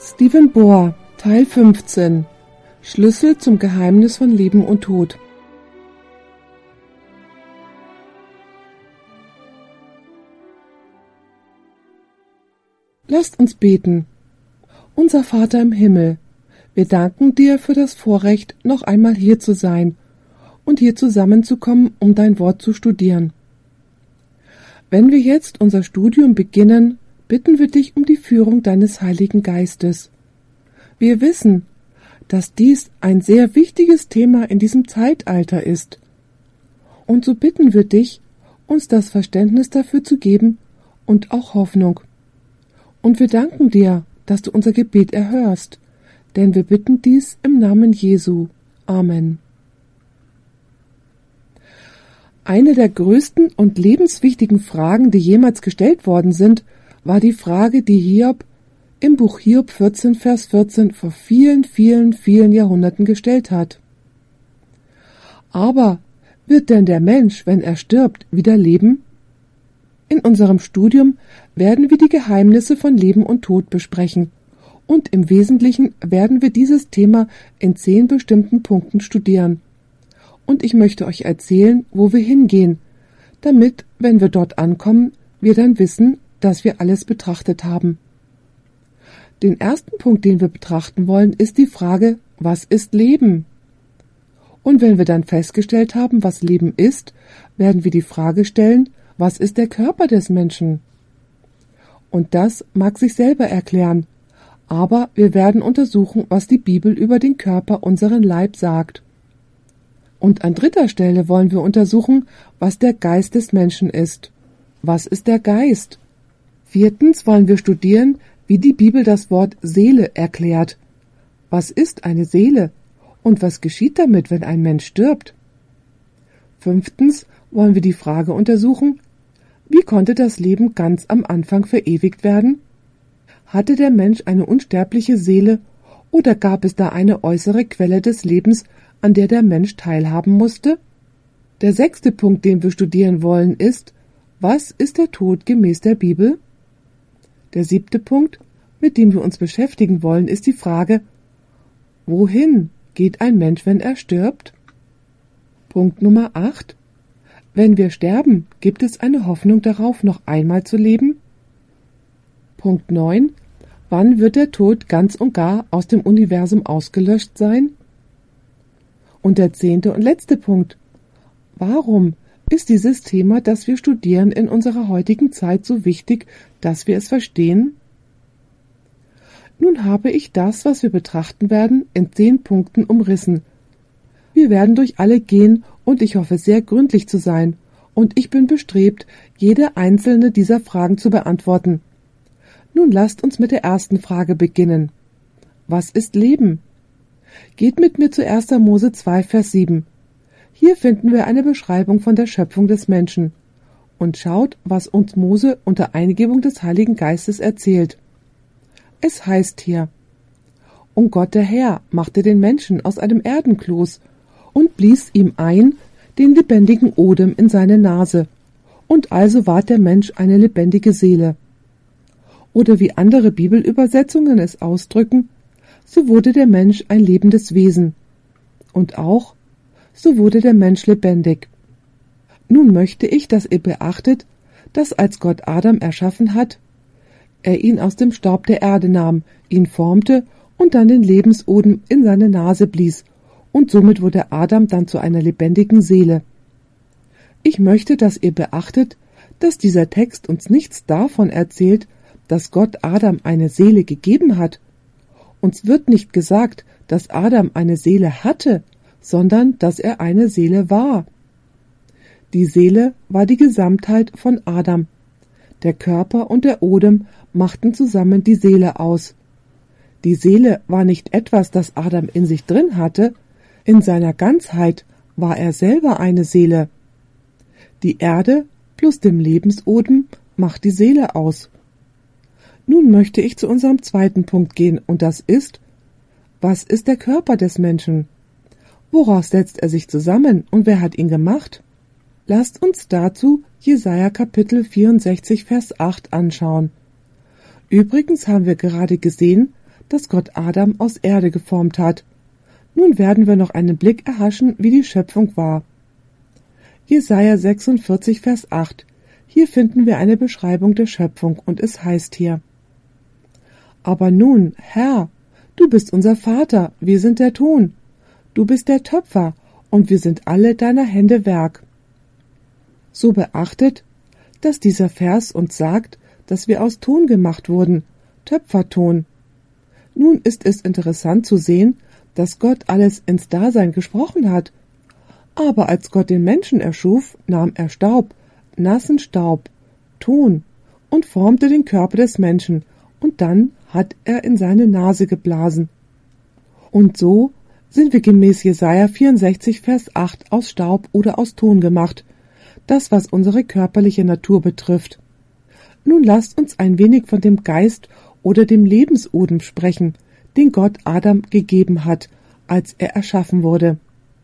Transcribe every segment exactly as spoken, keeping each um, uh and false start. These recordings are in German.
Stephen Bohr, Teil fünfzehn. Schlüssel zum Geheimnis von Leben und Tod. Lasst uns beten. Unser Vater im Himmel, wir danken dir für das Vorrecht, noch einmal hier zu sein und hier zusammenzukommen, um dein Wort zu studieren. Wenn wir jetzt unser Studium beginnen, bitten wir dich um die Führung deines Heiligen Geistes. Wir wissen, dass dies ein sehr wichtiges Thema in diesem Zeitalter ist. Und so bitten wir dich, uns das Verständnis dafür zu geben und auch Hoffnung. Und wir danken dir, dass du unser Gebet erhörst, denn wir bitten dies im Namen Jesu. Amen. Eine der größten und lebenswichtigen Fragen, die jemals gestellt worden sind, war die Frage, die Hiob im Buch Hiob vierzehn, Vers vierzehn vor vielen, vielen, vielen Jahrhunderten gestellt hat. Aber wird denn der Mensch, wenn er stirbt, wieder leben? In unserem Studium werden wir die Geheimnisse von Leben und Tod besprechen und im Wesentlichen werden wir dieses Thema in zehn bestimmten Punkten studieren. Und ich möchte euch erzählen, wo wir hingehen, damit, wenn wir dort ankommen, wir dann wissen, dass wir alles betrachtet haben. Den ersten Punkt, den wir betrachten wollen, ist die Frage, was ist Leben? Und wenn wir dann festgestellt haben, was Leben ist, werden wir die Frage stellen, was ist der Körper des Menschen? Und das mag sich selber erklären, aber wir werden untersuchen, was die Bibel über den Körper, unseren Leib, sagt. Und an dritter Stelle wollen wir untersuchen, was der Geist des Menschen ist. Was ist der Geist? Viertens wollen wir studieren, wie die Bibel das Wort Seele erklärt. Was ist eine Seele? Und was geschieht damit, wenn ein Mensch stirbt? Fünftens wollen wir die Frage untersuchen, wie konnte das Leben ganz am Anfang verewigt werden? Hatte der Mensch eine unsterbliche Seele oder gab es da eine äußere Quelle des Lebens, an der der Mensch teilhaben musste? Der sechste Punkt, den wir studieren wollen, ist, was ist der Tod gemäß der Bibel? Der siebte Punkt, mit dem wir uns beschäftigen wollen, ist die Frage, wohin geht ein Mensch, wenn er stirbt? Punkt Nummer acht, wenn wir sterben, gibt es eine Hoffnung darauf, noch einmal zu leben? Punkt neun, wann wird der Tod ganz und gar aus dem Universum ausgelöscht sein? Und der zehnte und letzte Punkt, warum ist dieses Thema, das wir studieren, in unserer heutigen Zeit so wichtig, dass wir es verstehen? Nun habe ich das, was wir betrachten werden, in zehn Punkten umrissen. Wir werden durch alle gehen und ich hoffe sehr gründlich zu sein und ich bin bestrebt, jede einzelne dieser Fragen zu beantworten. Nun lasst uns mit der ersten Frage beginnen. Was ist Leben? Geht mit mir zu erster Mose zwei, Vers sieben. Hier finden wir eine Beschreibung von der Schöpfung des Menschen. Und schaut, was uns Mose unter Eingebung des Heiligen Geistes erzählt. Es heißt hier, und Gott der Herr machte den Menschen aus einem Erdenkloß und blies ihm ein den lebendigen Odem in seine Nase. Und also ward der Mensch eine lebendige Seele. Oder wie andere Bibelübersetzungen es ausdrücken, so wurde der Mensch ein lebendes Wesen. Und auch, so wurde der Mensch lebendig. Nun möchte ich, dass ihr beachtet, dass als Gott Adam erschaffen hat, er ihn aus dem Staub der Erde nahm, ihn formte und dann den Lebensodem in seine Nase blies, und somit wurde Adam dann zu einer lebendigen Seele. Ich möchte, dass ihr beachtet, dass dieser Text uns nichts davon erzählt, dass Gott Adam eine Seele gegeben hat. Uns wird nicht gesagt, dass Adam eine Seele hatte, sondern dass er eine Seele war. Die Seele war die Gesamtheit von Adam. Der Körper und der Odem machten zusammen die Seele aus. Die Seele war nicht etwas, das Adam in sich drin hatte, in seiner Ganzheit war er selber eine Seele. Die Erde plus dem Lebensodem macht die Seele aus. Nun möchte ich zu unserem zweiten Punkt gehen, und das ist, was ist der Körper des Menschen? Woraus setzt er sich zusammen und wer hat ihn gemacht? Lasst uns dazu Jesaja Kapitel vierundsechzig, Vers acht anschauen. Übrigens haben wir gerade gesehen, dass Gott Adam aus Erde geformt hat. Nun werden wir noch einen Blick erhaschen, wie die Schöpfung war. Jesaja sechsundvierzig, Vers acht. Hier finden wir eine Beschreibung der Schöpfung und es heißt hier: Aber nun, Herr, du bist unser Vater, wir sind der Ton. Du bist der Töpfer und wir sind alle deiner Hände Werk. So beachtet, dass dieser Vers uns sagt, dass wir aus Ton gemacht wurden, Töpferton. Nun ist es interessant zu sehen, dass Gott alles ins Dasein gesprochen hat. Aber als Gott den Menschen erschuf, nahm er Staub, nassen Staub, Ton und formte den Körper des Menschen, und dann hat er in seine Nase geblasen. Und so sind wir gemäß Jesaja vierundsechzig, Vers acht aus Staub oder aus Ton gemacht, das was unsere körperliche Natur betrifft. Nun lasst uns ein wenig von dem Geist oder dem Lebensodem sprechen, den Gott Adam gegeben hat, als er erschaffen wurde.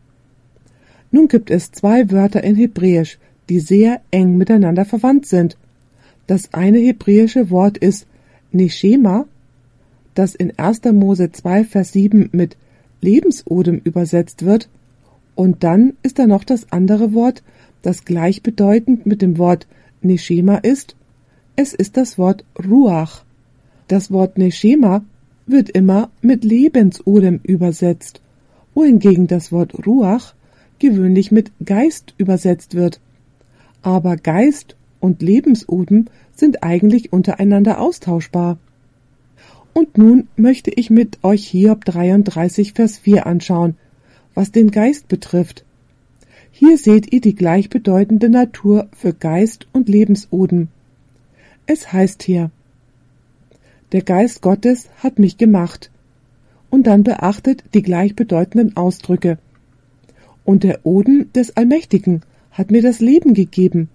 Nun gibt es zwei Wörter in Hebräisch, die sehr eng miteinander verwandt sind. Das eine hebräische Wort ist Neshema, das in erster Mose zwei, Vers sieben mit Lebensodem übersetzt wird, und dann ist da noch das andere Wort, das gleichbedeutend mit dem Wort Neshema ist. Es ist das Wort Ruach. Das Wort Neshema wird immer mit Lebensodem übersetzt, wohingegen das Wort Ruach gewöhnlich mit Geist übersetzt wird. Aber Geist und Lebensodem sind eigentlich untereinander austauschbar. Und nun möchte ich mit euch Hiob dreiunddreißig, Vers vier anschauen, was den Geist betrifft. Hier seht ihr die gleichbedeutende Natur für Geist und Lebensodem. Es heißt hier: Der Geist Gottes hat mich gemacht. Und dann beachtet die gleichbedeutenden Ausdrücke. Und der Odem des Allmächtigen hat mir das Leben gegeben.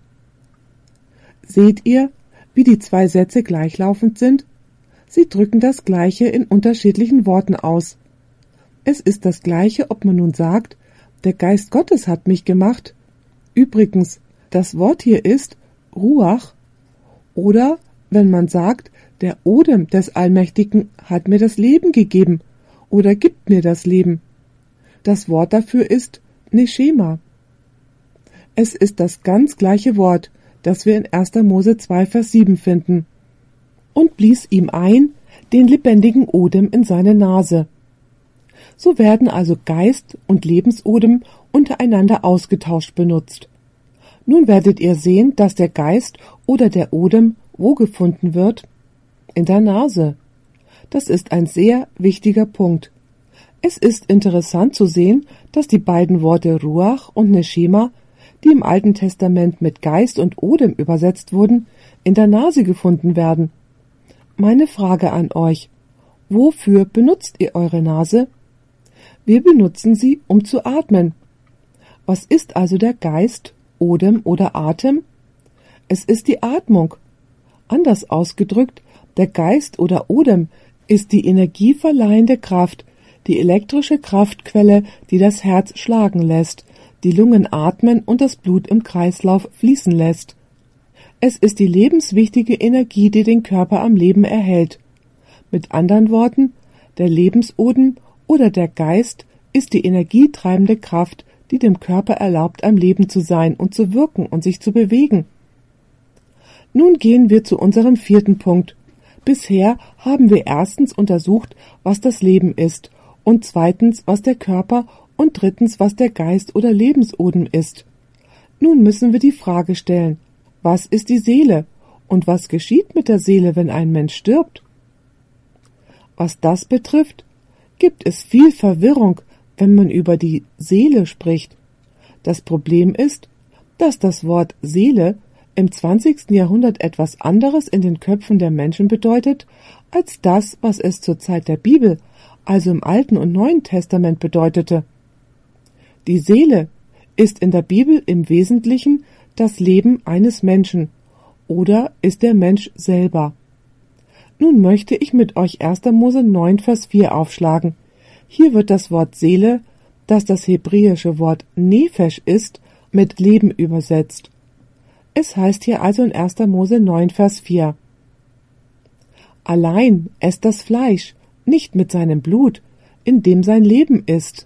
Seht ihr, wie die zwei Sätze gleichlaufend sind? Sie drücken das Gleiche in unterschiedlichen Worten aus. Es ist das Gleiche, ob man nun sagt, der Geist Gottes hat mich gemacht. Übrigens, das Wort hier ist Ruach. Oder wenn man sagt, der Odem des Allmächtigen hat mir das Leben gegeben oder gibt mir das Leben. Das Wort dafür ist Neshema. Es ist das ganz gleiche Wort, das wir in erster Mose zwei, Vers sieben finden. Und blies ihm ein den lebendigen Odem in seine Nase. So werden also Geist und Lebensodem untereinander ausgetauscht benutzt. Nun werdet ihr sehen, dass der Geist oder der Odem wo gefunden wird? In der Nase. Das ist ein sehr wichtiger Punkt. Es ist interessant zu sehen, dass die beiden Worte Ruach und Neshema, die im Alten Testament mit Geist und Odem übersetzt wurden, in der Nase gefunden werden. Meine Frage an euch: Wofür benutzt ihr eure Nase? Wir benutzen sie, um zu atmen. Was ist also der Geist, Odem oder Atem? Es ist die Atmung. Anders ausgedrückt, der Geist oder Odem ist die energieverleihende Kraft, die elektrische Kraftquelle, die das Herz schlagen lässt, die Lungen atmen und das Blut im Kreislauf fließen lässt. Es ist die lebenswichtige Energie, die den Körper am Leben erhält. Mit anderen Worten, der Lebensodem oder der Geist ist die energietreibende Kraft, die dem Körper erlaubt, am Leben zu sein und zu wirken und sich zu bewegen. Nun gehen wir zu unserem vierten Punkt. Bisher haben wir erstens untersucht, was das Leben ist, und zweitens, was der Körper, und drittens, was der Geist oder Lebensodem ist. Nun müssen wir die Frage stellen: Was ist die Seele und was geschieht mit der Seele, wenn ein Mensch stirbt? Was das betrifft, gibt es viel Verwirrung, wenn man über die Seele spricht. Das Problem ist, dass das Wort Seele im zwanzigsten Jahrhundert etwas anderes in den Köpfen der Menschen bedeutet, als das, was es zur Zeit der Bibel, also im Alten und Neuen Testament, bedeutete. Die Seele ist in der Bibel im Wesentlichen das Leben eines Menschen oder ist der Mensch selber. Nun möchte ich mit euch erster Mose neun, Vers vier aufschlagen. Hier wird das Wort Seele, das das hebräische Wort Nephesh ist, mit Leben übersetzt. Es heißt hier also in erster Mose neun, Vers vier: Allein esst das Fleisch, nicht mit seinem Blut, in dem sein Leben ist.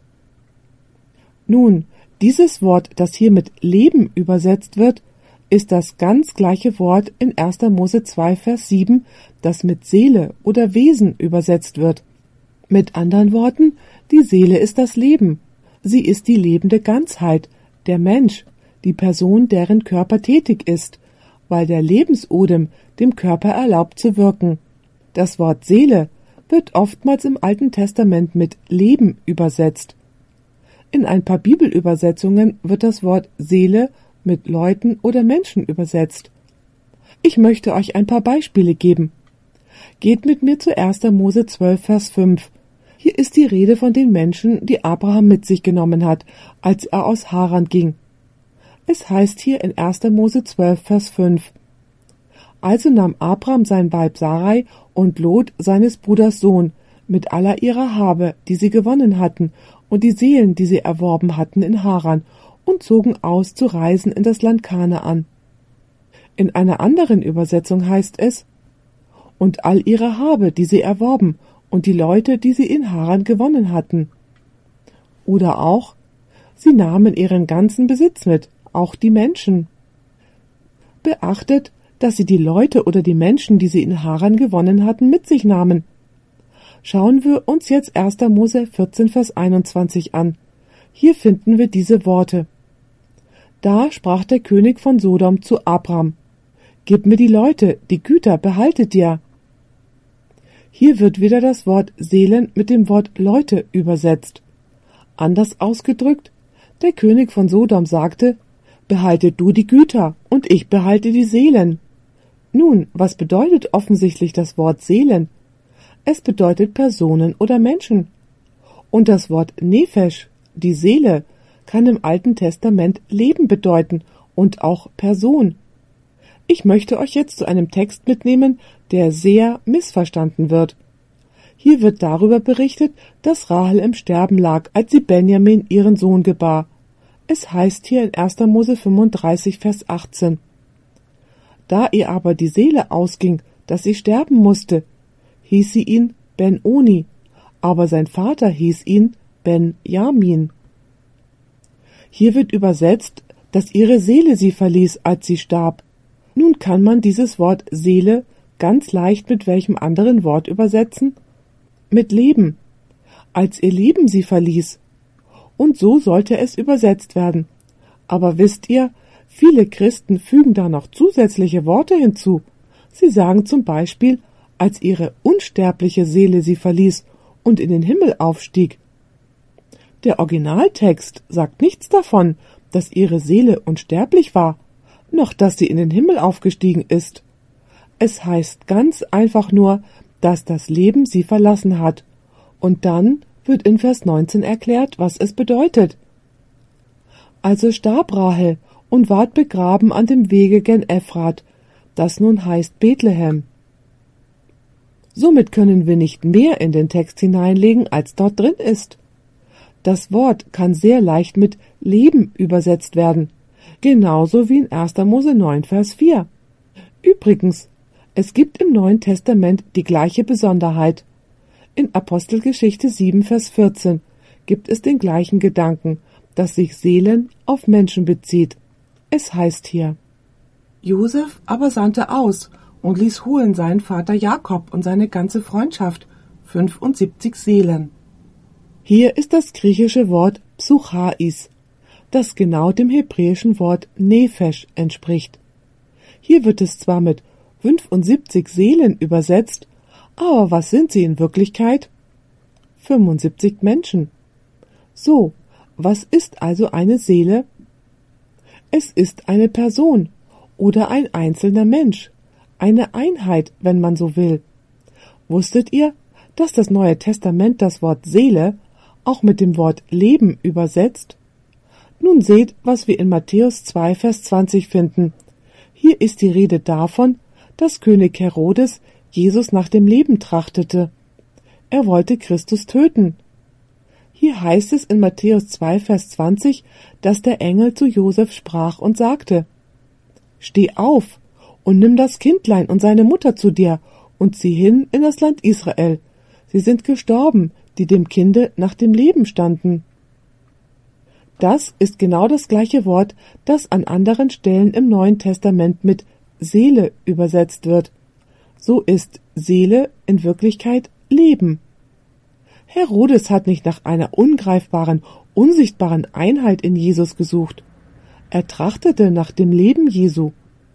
Nun, dieses Wort, das hier mit Leben übersetzt wird, ist das ganz gleiche Wort in erster Mose zwei, Vers sieben, das mit Seele oder Wesen übersetzt wird. Mit anderen Worten, die Seele ist das Leben. Sie ist die lebende Ganzheit, der Mensch, die Person, deren Körper tätig ist, weil der Lebensodem dem Körper erlaubt zu wirken. Das Wort Seele wird oftmals im Alten Testament mit Leben übersetzt. In ein paar Bibelübersetzungen wird das Wort Seele mit Leuten oder Menschen übersetzt. Ich möchte euch ein paar Beispiele geben. Geht mit mir zu erster Mose zwölf, Vers fünf. Hier ist die Rede von den Menschen, die Abraham mit sich genommen hat, als er aus Haran ging. Es heißt hier in erster Mose zwölf, Vers fünf. Also nahm Abraham sein Weib Sarai und Lot seines Bruders Sohn mit aller ihrer Habe, die sie gewonnen hatten, und die Seelen, die sie erworben hatten in Haran, und zogen aus zu reisen in das Land Kanaan. In einer anderen Übersetzung heißt es: und all ihre Habe, die sie erworben, und die Leute, die sie in Haran gewonnen hatten. Oder auch: sie nahmen ihren ganzen Besitz mit, auch die Menschen. Beachtet, dass sie die Leute oder die Menschen, die sie in Haran gewonnen hatten, mit sich nahmen. Schauen wir uns jetzt erster Mose vierzehn, Vers einundzwanzig an. Hier finden wir diese Worte. Da sprach der König von Sodom zu Abram: Gib mir die Leute, die Güter behaltet dir. Hier wird wieder das Wort Seelen mit dem Wort Leute übersetzt. Anders ausgedrückt, der König von Sodom sagte: Behalte du die Güter und ich behalte die Seelen. Nun, was bedeutet offensichtlich das Wort Seelen? Es bedeutet Personen oder Menschen. Und das Wort Nephesh, die Seele, kann im Alten Testament Leben bedeuten und auch Person. Ich möchte euch jetzt zu einem Text mitnehmen, der sehr missverstanden wird. Hier wird darüber berichtet, dass Rahel im Sterben lag, als sie Benjamin ihren Sohn gebar. Es heißt hier in erster Mose fünfunddreißig, Vers achtzehn. Da ihr aber die Seele ausging, dass sie sterben musste, hieß sie ihn Ben-Oni, aber sein Vater hieß ihn Ben-Jamin. Hier wird übersetzt, dass ihre Seele sie verließ, als sie starb. Nun kann man dieses Wort Seele ganz leicht mit welchem anderen Wort übersetzen? Mit Leben, als ihr Leben sie verließ. Und so sollte es übersetzt werden. Aber wisst ihr, viele Christen fügen da noch zusätzliche Worte hinzu. Sie sagen zum Beispiel, als ihre unsterbliche Seele sie verließ und in den Himmel aufstieg. Der Originaltext sagt nichts davon, dass ihre Seele unsterblich war, noch dass sie in den Himmel aufgestiegen ist. Es heißt ganz einfach nur, dass das Leben sie verlassen hat. Und dann wird in Vers neunzehn erklärt, was es bedeutet. Also starb Rahel und ward begraben an dem Wege gen Ephrat, das nun heißt Bethlehem. Somit können wir nicht mehr in den Text hineinlegen, als dort drin ist. Das Wort kann sehr leicht mit Leben übersetzt werden, genauso wie in erster Mose neun, Vers vier. Übrigens, es gibt im Neuen Testament die gleiche Besonderheit. In Apostelgeschichte sieben, Vers vierzehn gibt es den gleichen Gedanken, dass sich Seelen auf Menschen bezieht. Es heißt hier: Josef aber sandte aus und ließ holen seinen Vater Jakob und seine ganze Freundschaft, fünfundsiebzig Seelen. Hier ist das griechische Wort Psychais, das genau dem hebräischen Wort Nephesh entspricht. Hier wird es zwar mit fünfundsiebzig Seelen übersetzt, aber was sind sie in Wirklichkeit? fünfundsiebzig Menschen. So, was ist also eine Seele? Es ist eine Person oder ein einzelner Mensch, eine Einheit, wenn man so will. Wusstet ihr, dass das Neue Testament das Wort Seele auch mit dem Wort Leben übersetzt? Nun seht, was wir in Matthäus zwei, Vers zwanzig finden. Hier ist die Rede davon, dass König Herodes Jesus nach dem Leben trachtete. Er wollte Christus töten. Hier heißt es in Matthäus zwei, Vers zwanzig, dass der Engel zu Josef sprach und sagte: Steh auf und nimm das Kindlein und seine Mutter zu dir und zieh hin in das Land Israel, Sie sind gestorben, die dem Kinde nach dem Leben standen. Das ist genau das gleiche Wort, das an anderen Stellen im Neuen Testament mit Seele übersetzt wird. So ist Seele in Wirklichkeit Leben. Herodes hat nicht nach einer ungreifbaren, unsichtbaren Einheit in Jesus gesucht. Er trachtete nach dem Leben Jesu.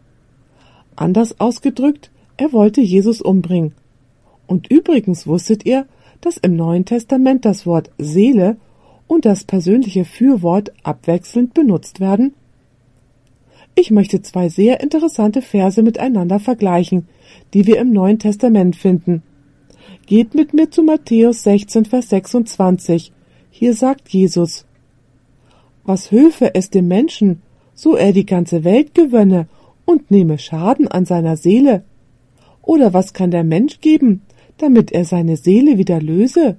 Anders ausgedrückt, er wollte Jesus umbringen. Und übrigens wusstet ihr, dass im Neuen Testament das Wort Seele und das persönliche Fürwort abwechselnd benutzt werden? Ich möchte zwei sehr interessante Verse miteinander vergleichen, die wir im Neuen Testament finden. Geht mit mir zu Matthäus sechzehn, Vers sechsundzwanzig. Hier sagt Jesus: Was hülfe es dem Menschen, so er die ganze Welt gewönne und nehme Schaden an seiner Seele? Oder was kann der Mensch geben, damit er seine Seele wieder löse?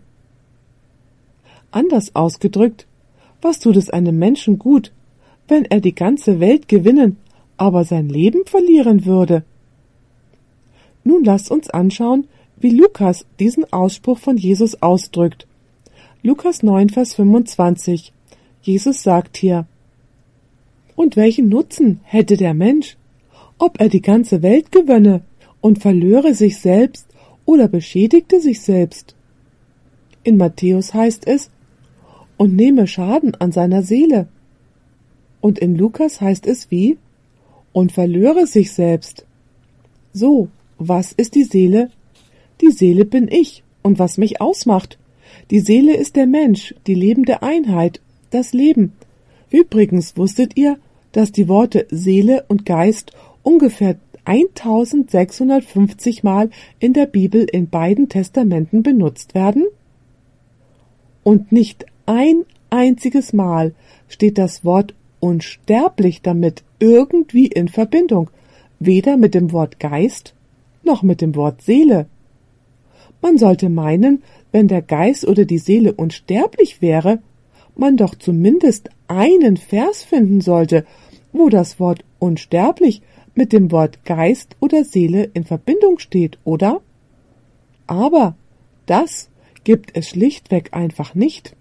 Anders ausgedrückt, was tut es einem Menschen gut, wenn er die ganze Welt gewinnen, aber sein Leben verlieren würde? Nun lasst uns anschauen, wie Lukas diesen Ausspruch von Jesus ausdrückt. Lukas neun, Vers fünfundzwanzig. Jesus sagt hier: Und welchen Nutzen hätte der Mensch, ob er die ganze Welt gewönne und verlöre sich selbst oder beschädigte sich selbst? In Matthäus heißt es: und nehme Schaden an seiner Seele. Und in Lukas heißt es wie? Und verlöre sich selbst. So, was ist die Seele? Die Seele bin ich. Und was mich ausmacht? Die Seele ist der Mensch, die lebende Einheit, das Leben. Übrigens wusstet ihr, dass die Worte Seele und Geist ungefähr eintausendsechshundertfünfzig Mal in der Bibel in beiden Testamenten benutzt werden? Und nicht ein einziges Mal steht das Wort unsterblich damit irgendwie in Verbindung, weder mit dem Wort Geist noch mit dem Wort Seele. Man sollte meinen, wenn der Geist oder die Seele unsterblich wäre, man doch zumindest einen Vers finden sollte, wo das Wort unsterblich mit dem Wort Geist oder Seele in Verbindung steht, oder? Aber das gibt es schlichtweg einfach nicht.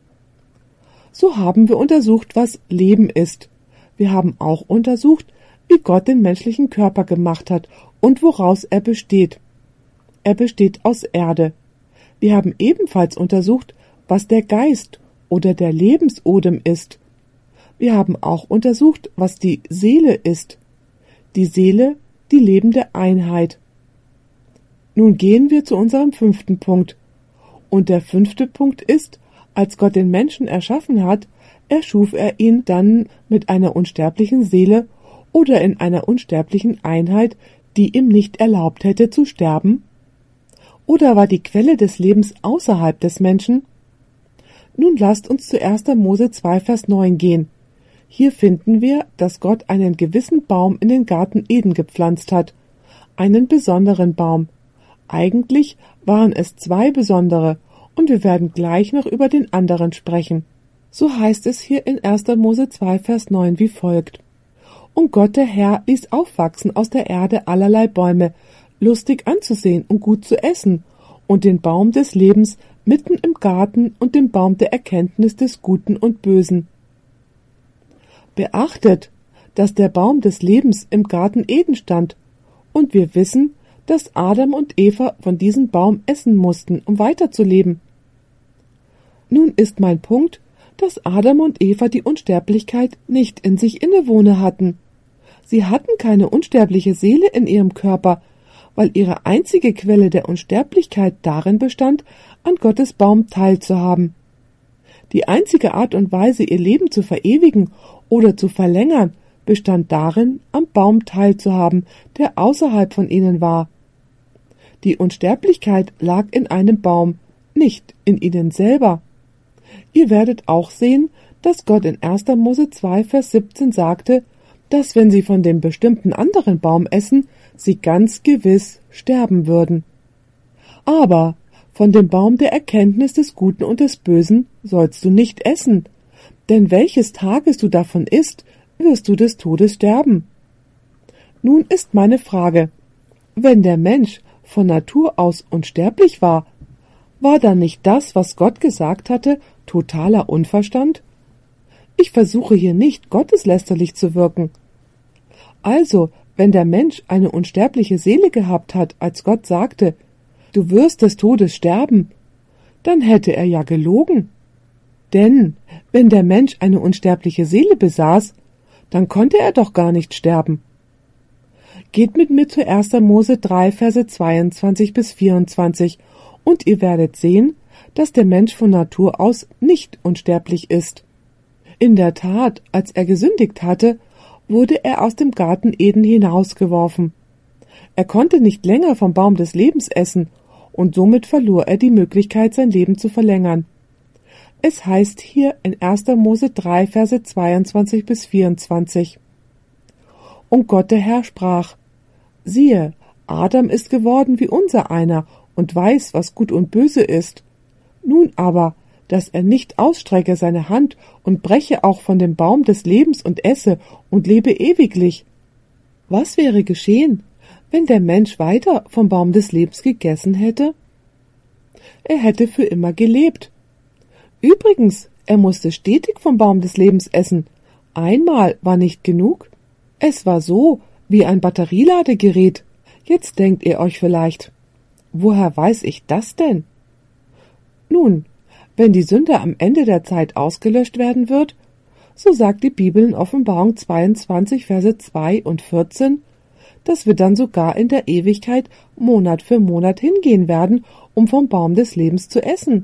So haben wir untersucht, was Leben ist. Wir haben auch untersucht, wie Gott den menschlichen Körper gemacht hat und woraus er besteht. Er besteht aus Erde. Wir haben ebenfalls untersucht, was der Geist oder der Lebensodem ist. Wir haben auch untersucht, was die Seele ist. Die Seele, die lebende Einheit. Nun gehen wir zu unserem fünften Punkt. Und der fünfte Punkt ist, als Gott den Menschen erschaffen hat, erschuf er ihn dann mit einer unsterblichen Seele oder in einer unsterblichen Einheit, die ihm nicht erlaubt hätte zu sterben? Oder war die Quelle des Lebens außerhalb des Menschen? Nun lasst uns zu erster Mose zwei, Vers neun gehen. Hier finden wir, dass Gott einen gewissen Baum in den Garten Eden gepflanzt hat, einen besonderen Baum. Eigentlich waren es zwei besondere, und wir werden gleich noch über den anderen sprechen. So heißt es hier in erster Mose zwei, Vers neun wie folgt. Und Gott der Herr ließ aufwachsen aus der Erde allerlei Bäume, lustig anzusehen und gut zu essen, und den Baum des Lebens mitten im Garten und den Baum der Erkenntnis des Guten und Bösen. Beachtet, dass der Baum des Lebens im Garten Eden stand, und wir wissen, dass Adam und Eva von diesem Baum essen mussten, um weiterzuleben. Nun ist mein Punkt, dass Adam und Eva die Unsterblichkeit nicht in sich innewohne hatten. Sie hatten keine unsterbliche Seele in ihrem Körper, weil ihre einzige Quelle der Unsterblichkeit darin bestand, an Gottes Baum teilzuhaben. Die einzige Art und Weise, ihr Leben zu verewigen oder zu verlängern, bestand darin, am Baum teilzuhaben, der außerhalb von ihnen war. Die Unsterblichkeit lag in einem Baum, nicht in ihnen selber. Ihr werdet auch sehen, dass Gott in erster Mose zwei, Vers siebzehn sagte, dass wenn sie von dem bestimmten anderen Baum essen, sie ganz gewiss sterben würden. Aber von dem Baum der Erkenntnis des Guten und des Bösen sollst du nicht essen, denn welches Tages du davon isst, wirst du des Todes sterben. Nun ist meine Frage, wenn der Mensch von Natur aus unsterblich war, War dann nicht das, was Gott gesagt hatte, totaler Unverstand? Ich versuche hier nicht, gotteslästerlich zu wirken. Also, wenn der Mensch eine unsterbliche Seele gehabt hat, als Gott sagte, du wirst des Todes sterben, dann hätte er ja gelogen. Denn, wenn der Mensch eine unsterbliche Seele besaß, dann konnte er doch gar nicht sterben. Geht mit mir zu erster Mose drei, Verse zweiundzwanzig bis vierundzwanzig, und ihr werdet sehen, dass der Mensch von Natur aus nicht unsterblich ist. In der Tat, als er gesündigt hatte, wurde er aus dem Garten Eden hinausgeworfen. Er konnte nicht länger vom Baum des Lebens essen, und somit verlor er die Möglichkeit, sein Leben zu verlängern. Es heißt hier in erster Mose drei, Verse zweiundzwanzig bis vierundzwanzig. Und Gott der Herr sprach, siehe, Adam ist geworden wie unser einer und weiß, was gut und böse ist. Nun aber, dass er nicht ausstrecke seine Hand und breche auch von dem Baum des Lebens und esse und lebe ewiglich. Was wäre geschehen, wenn der Mensch weiter vom Baum des Lebens gegessen hätte? Er hätte für immer gelebt. Übrigens, er musste stetig vom Baum des Lebens essen. Einmal war nicht genug. Es war so wie ein Batterieladegerät. Jetzt denkt ihr euch vielleicht, woher weiß ich das denn? Nun, wenn die Sünde am Ende der Zeit ausgelöscht werden wird, so sagt die Bibel in Offenbarung zweiundzwanzig, Verse zwei und vierzehn, dass wir dann sogar in der Ewigkeit Monat für Monat hingehen werden, um vom Baum des Lebens zu essen.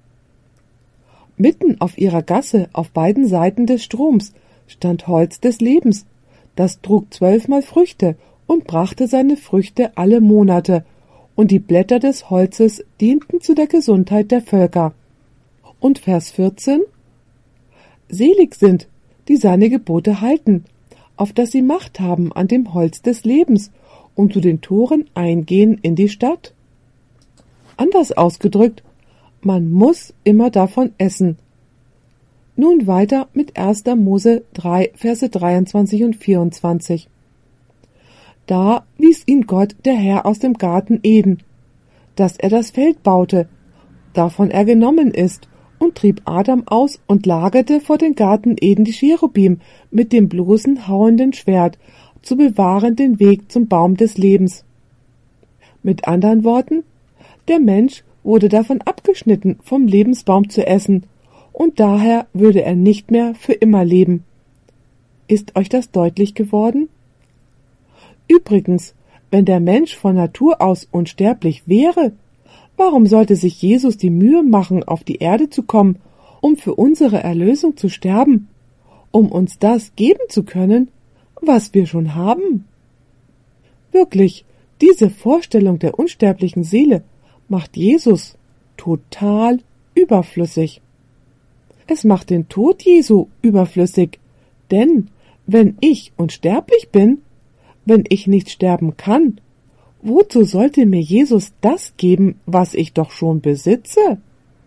Mitten auf ihrer Gasse auf beiden Seiten des Stroms stand Holz des Lebens, das trug zwölfmal Früchte und brachte seine Früchte alle Monate, und die Blätter des Holzes dienten zu der Gesundheit der Völker. Und Vers vierzehn? Selig sind, die seine Gebote halten, auf dass sie Macht haben an dem Holz des Lebens und zu den Toren eingehen in die Stadt. Anders ausgedrückt, man muss immer davon essen. Nun weiter mit erster Mose drei, Verse dreiundzwanzig und vierundzwanzig. Da wies ihn Gott, der Herr, aus dem Garten Eden, dass er das Feld baute, davon er genommen ist, und trieb Adam aus und lagerte vor den Garten Eden die Cherubim mit dem bloßen hauenden Schwert, zu bewahren den Weg zum Baum des Lebens. Mit anderen Worten, der Mensch wurde davon abgeschnitten, vom Lebensbaum zu essen, und daher würde er nicht mehr für immer leben. Ist euch das deutlich geworden? Übrigens, wenn der Mensch von Natur aus unsterblich wäre, warum sollte sich Jesus die Mühe machen, auf die Erde zu kommen, um für unsere Erlösung zu sterben, um uns das geben zu können, was wir schon haben? Wirklich, diese Vorstellung der unsterblichen Seele macht Jesus total überflüssig. Es macht den Tod Jesu überflüssig, denn wenn ich unsterblich bin, wenn ich nicht sterben kann, wozu sollte mir Jesus das geben, was ich doch schon besitze?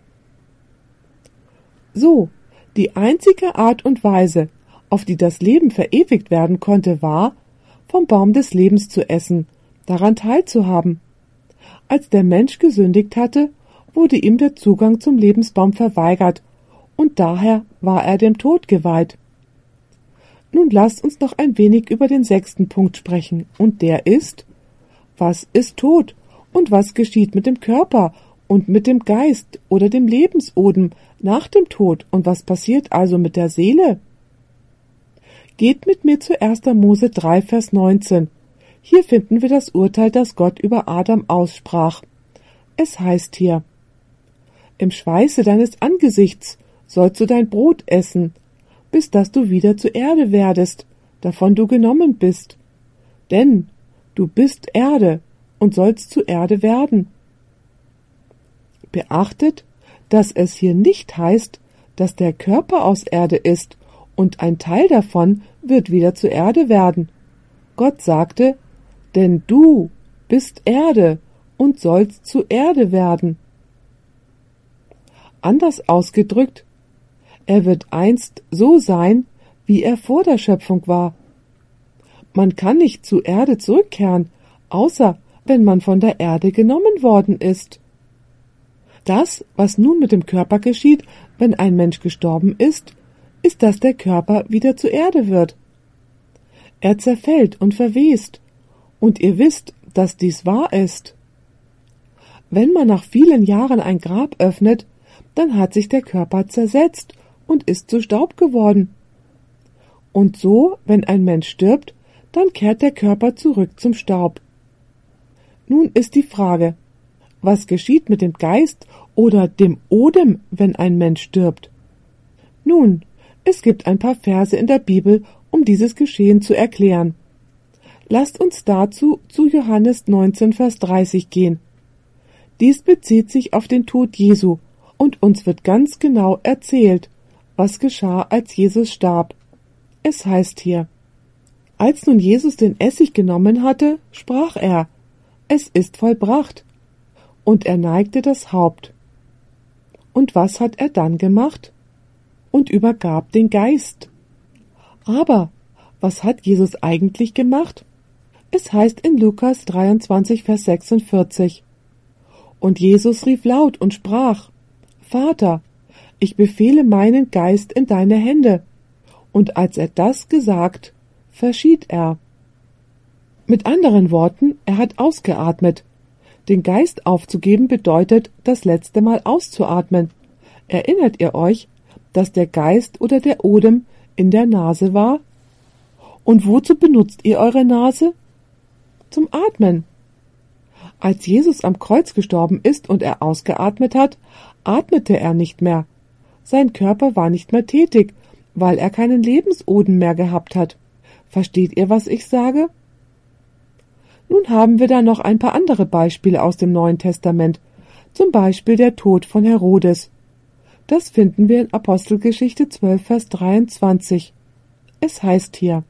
So, die einzige Art und Weise, auf die das Leben verewigt werden konnte, war, vom Baum des Lebens zu essen, daran teilzuhaben. Als der Mensch gesündigt hatte, wurde ihm der Zugang zum Lebensbaum verweigert, und daher war er dem Tod geweiht. Nun lasst uns noch ein wenig über den sechsten Punkt sprechen, und der ist, was ist Tod und was geschieht mit dem Körper und mit dem Geist oder dem Lebensodem nach dem Tod und was passiert also mit der Seele? Geht mit mir zu erster Mose drei, Vers neunzehn. Hier finden wir das Urteil, das Gott über Adam aussprach. Es heißt hier, im Schweiße deines Angesichts sollst du dein Brot essen, bis dass du wieder zur Erde werdest, davon du genommen bist. Denn du bist Erde und sollst zu Erde werden. Beachtet, dass es hier nicht heißt, dass der Körper aus Erde ist und ein Teil davon wird wieder zur Erde werden. Gott sagte, denn du bist Erde und sollst zu Erde werden. Anders ausgedrückt, er wird einst so sein, wie er vor der Schöpfung war. Man kann nicht zur Erde zurückkehren, außer wenn man von der Erde genommen worden ist. Das, was nun mit dem Körper geschieht, wenn ein Mensch gestorben ist, ist, dass der Körper wieder zur Erde wird. Er zerfällt und verwest, und ihr wisst, dass dies wahr ist. Wenn man nach vielen Jahren ein Grab öffnet, dann hat sich der Körper zersetzt und ist zu Staub geworden. Und so, wenn ein Mensch stirbt, dann kehrt der Körper zurück zum Staub. Nun ist die Frage, was geschieht mit dem Geist oder dem Odem, wenn ein Mensch stirbt? Nun, es gibt ein paar Verse in der Bibel, um dieses Geschehen zu erklären. Lasst uns dazu zu Johannes neunzehn, Vers dreißig gehen. Dies bezieht sich auf den Tod Jesu, und uns wird ganz genau erzählt, was geschah, als Jesus starb. Es heißt hier: Als nun Jesus den Essig genommen hatte, sprach er: Es ist vollbracht. Und er neigte das Haupt. Und was hat er dann gemacht? Und übergab den Geist. Aber was hat Jesus eigentlich gemacht? Es heißt in Lukas dreiundzwanzig, Vers sechsundvierzig: Und Jesus rief laut und sprach: Vater, ich befehle meinen Geist in deine Hände. Und als er das gesagt, verschied er. Mit anderen Worten, er hat ausgeatmet. Den Geist aufzugeben bedeutet, das letzte Mal auszuatmen. Erinnert ihr euch, dass der Geist oder der Odem in der Nase war? Und wozu benutzt ihr eure Nase? Zum Atmen. Als Jesus am Kreuz gestorben ist und er ausgeatmet hat, atmete er nicht mehr. Sein Körper war nicht mehr tätig, weil er keinen Lebensodem mehr gehabt hat. Versteht ihr, was ich sage? Nun haben wir da noch ein paar andere Beispiele aus dem Neuen Testament, zum Beispiel der Tod von Herodes. Das finden wir in Apostelgeschichte zwölf, Vers dreiundzwanzig. Es heißt hier: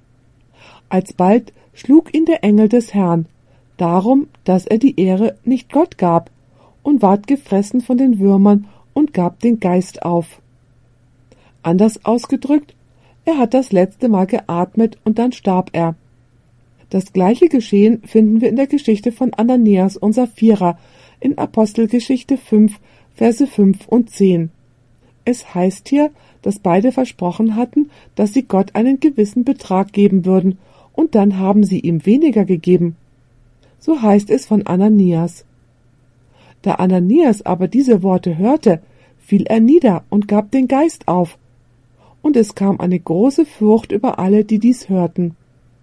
Alsbald schlug ihn der Engel des Herrn, darum, dass er die Ehre nicht Gott gab, und ward gefressen von den Würmern und gab den Geist auf. Anders ausgedrückt, er hat das letzte Mal geatmet und dann starb er. Das gleiche Geschehen finden wir in der Geschichte von Ananias und Sapphira in Apostelgeschichte fünf, Verse fünf und zehn. Es heißt hier, dass beide versprochen hatten, dass sie Gott einen gewissen Betrag geben würden, und dann haben sie ihm weniger gegeben. So heißt es von Ananias. Da Ananias aber diese Worte hörte, fiel er nieder und gab den Geist auf. Und es kam eine große Furcht über alle, die dies hörten.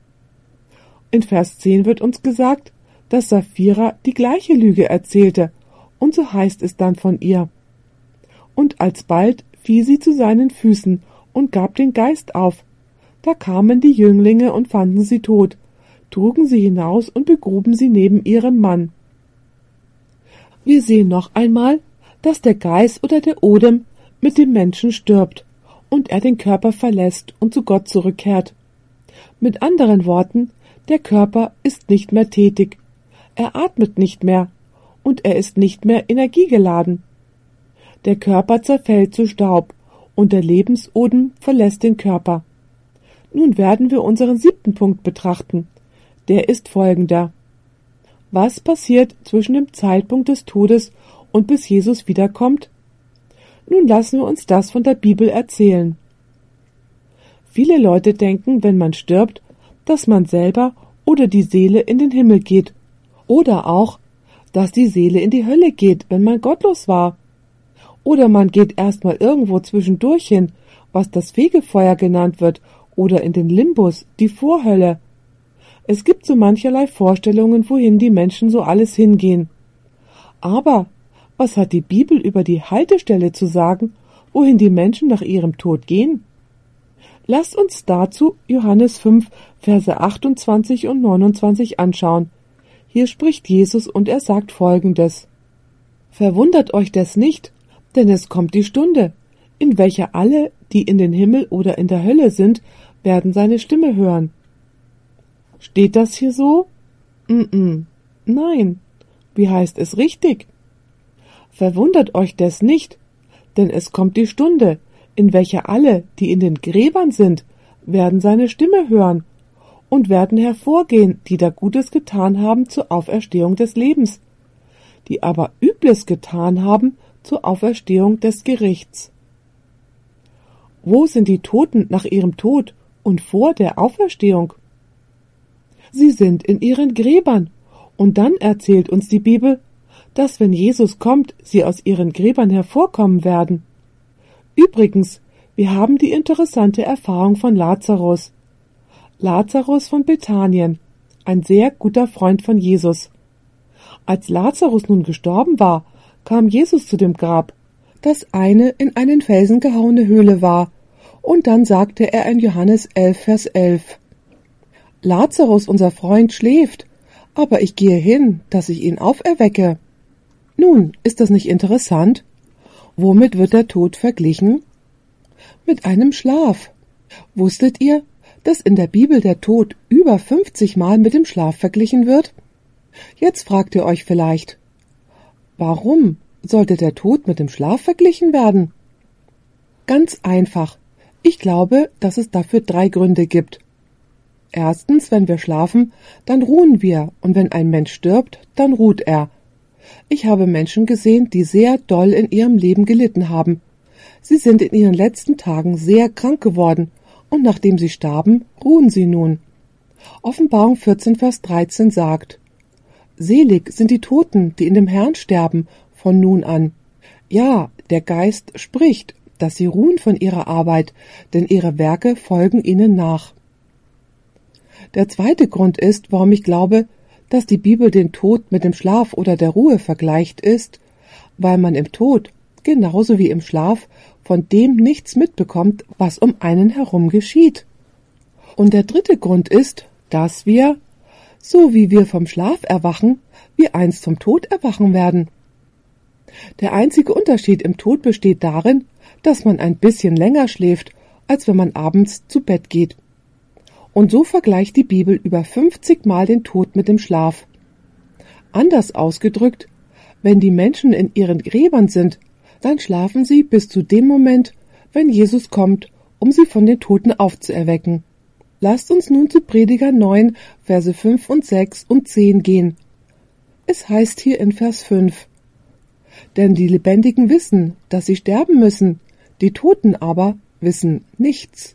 In Vers zehn wird uns gesagt, dass Sapphira die gleiche Lüge erzählte, und so heißt es dann von ihr: Und alsbald fiel sie zu seinen Füßen und gab den Geist auf. Da kamen die Jünglinge und fanden sie tot, trugen sie hinaus und begruben sie neben ihrem Mann. Wir sehen noch einmal, dass der Geist oder der Odem mit dem Menschen stirbt und er den Körper verlässt und zu Gott zurückkehrt. Mit anderen Worten, der Körper ist nicht mehr tätig, er atmet nicht mehr und er ist nicht mehr energiegeladen. Der Körper zerfällt zu Staub und der Lebensodem verlässt den Körper. Nun werden wir unseren siebten Punkt betrachten. Der ist folgender: Was passiert zwischen dem Zeitpunkt des Todes und bis Jesus wiederkommt? Nun lassen wir uns das von der Bibel erzählen. Viele Leute denken, wenn man stirbt, dass man selber oder die Seele in den Himmel geht, oder auch, dass die Seele in die Hölle geht, wenn man gottlos war. Oder man geht erstmal irgendwo zwischendurch hin, was das Fegefeuer genannt wird, oder in den Limbus, die Vorhölle. Es gibt so mancherlei Vorstellungen, wohin die Menschen so alles hingehen. Aber was hat die Bibel über die Haltestelle zu sagen, wohin die Menschen nach ihrem Tod gehen? Lasst uns dazu Johannes fünf, Verse achtundzwanzig und neunundzwanzig anschauen. Hier spricht Jesus und er sagt Folgendes: Verwundert euch das nicht, denn es kommt die Stunde, in welcher alle, die in den Himmel oder in der Hölle sind, werden seine Stimme hören. Steht das hier so? Mm-mm. Nein. Wie heißt es richtig? Verwundert euch des nicht, denn es kommt die Stunde, in welcher alle, die in den Gräbern sind, werden seine Stimme hören und werden hervorgehen, die da Gutes getan haben zur Auferstehung des Lebens. die aber Übles getan haben, zur Auferstehung des Gerichts. Wo sind die Toten nach ihrem Tod und vor der Auferstehung? Sie sind in ihren Gräbern, und dann erzählt uns die Bibel, dass wenn Jesus kommt, sie aus ihren Gräbern hervorkommen werden. Übrigens, wir haben die interessante Erfahrung von Lazarus. Lazarus von Bethanien, ein sehr guter Freund von Jesus. Als Lazarus nun gestorben war, kam Jesus zu dem Grab, das eine in einen Felsen gehauene Höhle war, und dann sagte er in Johannes elf, Vers elf, Lazarus, unser Freund, schläft, aber ich gehe hin, dass ich ihn auferwecke. Nun, ist das nicht interessant? Womit wird der Tod verglichen? Mit einem Schlaf. Wusstet ihr, dass in der Bibel der Tod über fünfzig Mal mit dem Schlaf verglichen wird? Jetzt fragt ihr euch vielleicht, warum sollte der Tod mit dem Schlaf verglichen werden? Ganz einfach. Ich glaube, dass es dafür drei Gründe gibt. Erstens, wenn wir schlafen, dann ruhen wir, und wenn ein Mensch stirbt, dann ruht er. Ich habe Menschen gesehen, die sehr doll in ihrem Leben gelitten haben. Sie sind in ihren letzten Tagen sehr krank geworden, und nachdem sie starben, ruhen sie nun. Offenbarung vierzehn, Vers dreizehn sagt, Selig sind die Toten, die in dem Herrn sterben, von nun an. Ja, der Geist spricht, dass sie ruhen von ihrer Arbeit, denn ihre Werke folgen ihnen nach. Der zweite Grund ist, warum ich glaube, dass die Bibel den Tod mit dem Schlaf oder der Ruhe vergleicht, ist, weil man im Tod, genauso wie im Schlaf, von dem nichts mitbekommt, was um einen herum geschieht. Und der dritte Grund ist, dass wir, so wie wir vom Schlaf erwachen, wir einst vom Tod erwachen werden. Der einzige Unterschied im Tod besteht darin, dass man ein bisschen länger schläft, als wenn man abends zu Bett geht. Und so vergleicht die Bibel über fünfzig Mal den Tod mit dem Schlaf. Anders ausgedrückt, wenn die Menschen in ihren Gräbern sind, dann schlafen sie bis zu dem Moment, wenn Jesus kommt, um sie von den Toten aufzuerwecken. Lasst uns nun zu Prediger neun, Verse fünf und sechs und zehn gehen. Es heißt hier in Vers fünf, denn die Lebendigen wissen, dass sie sterben müssen, die Toten aber wissen nichts.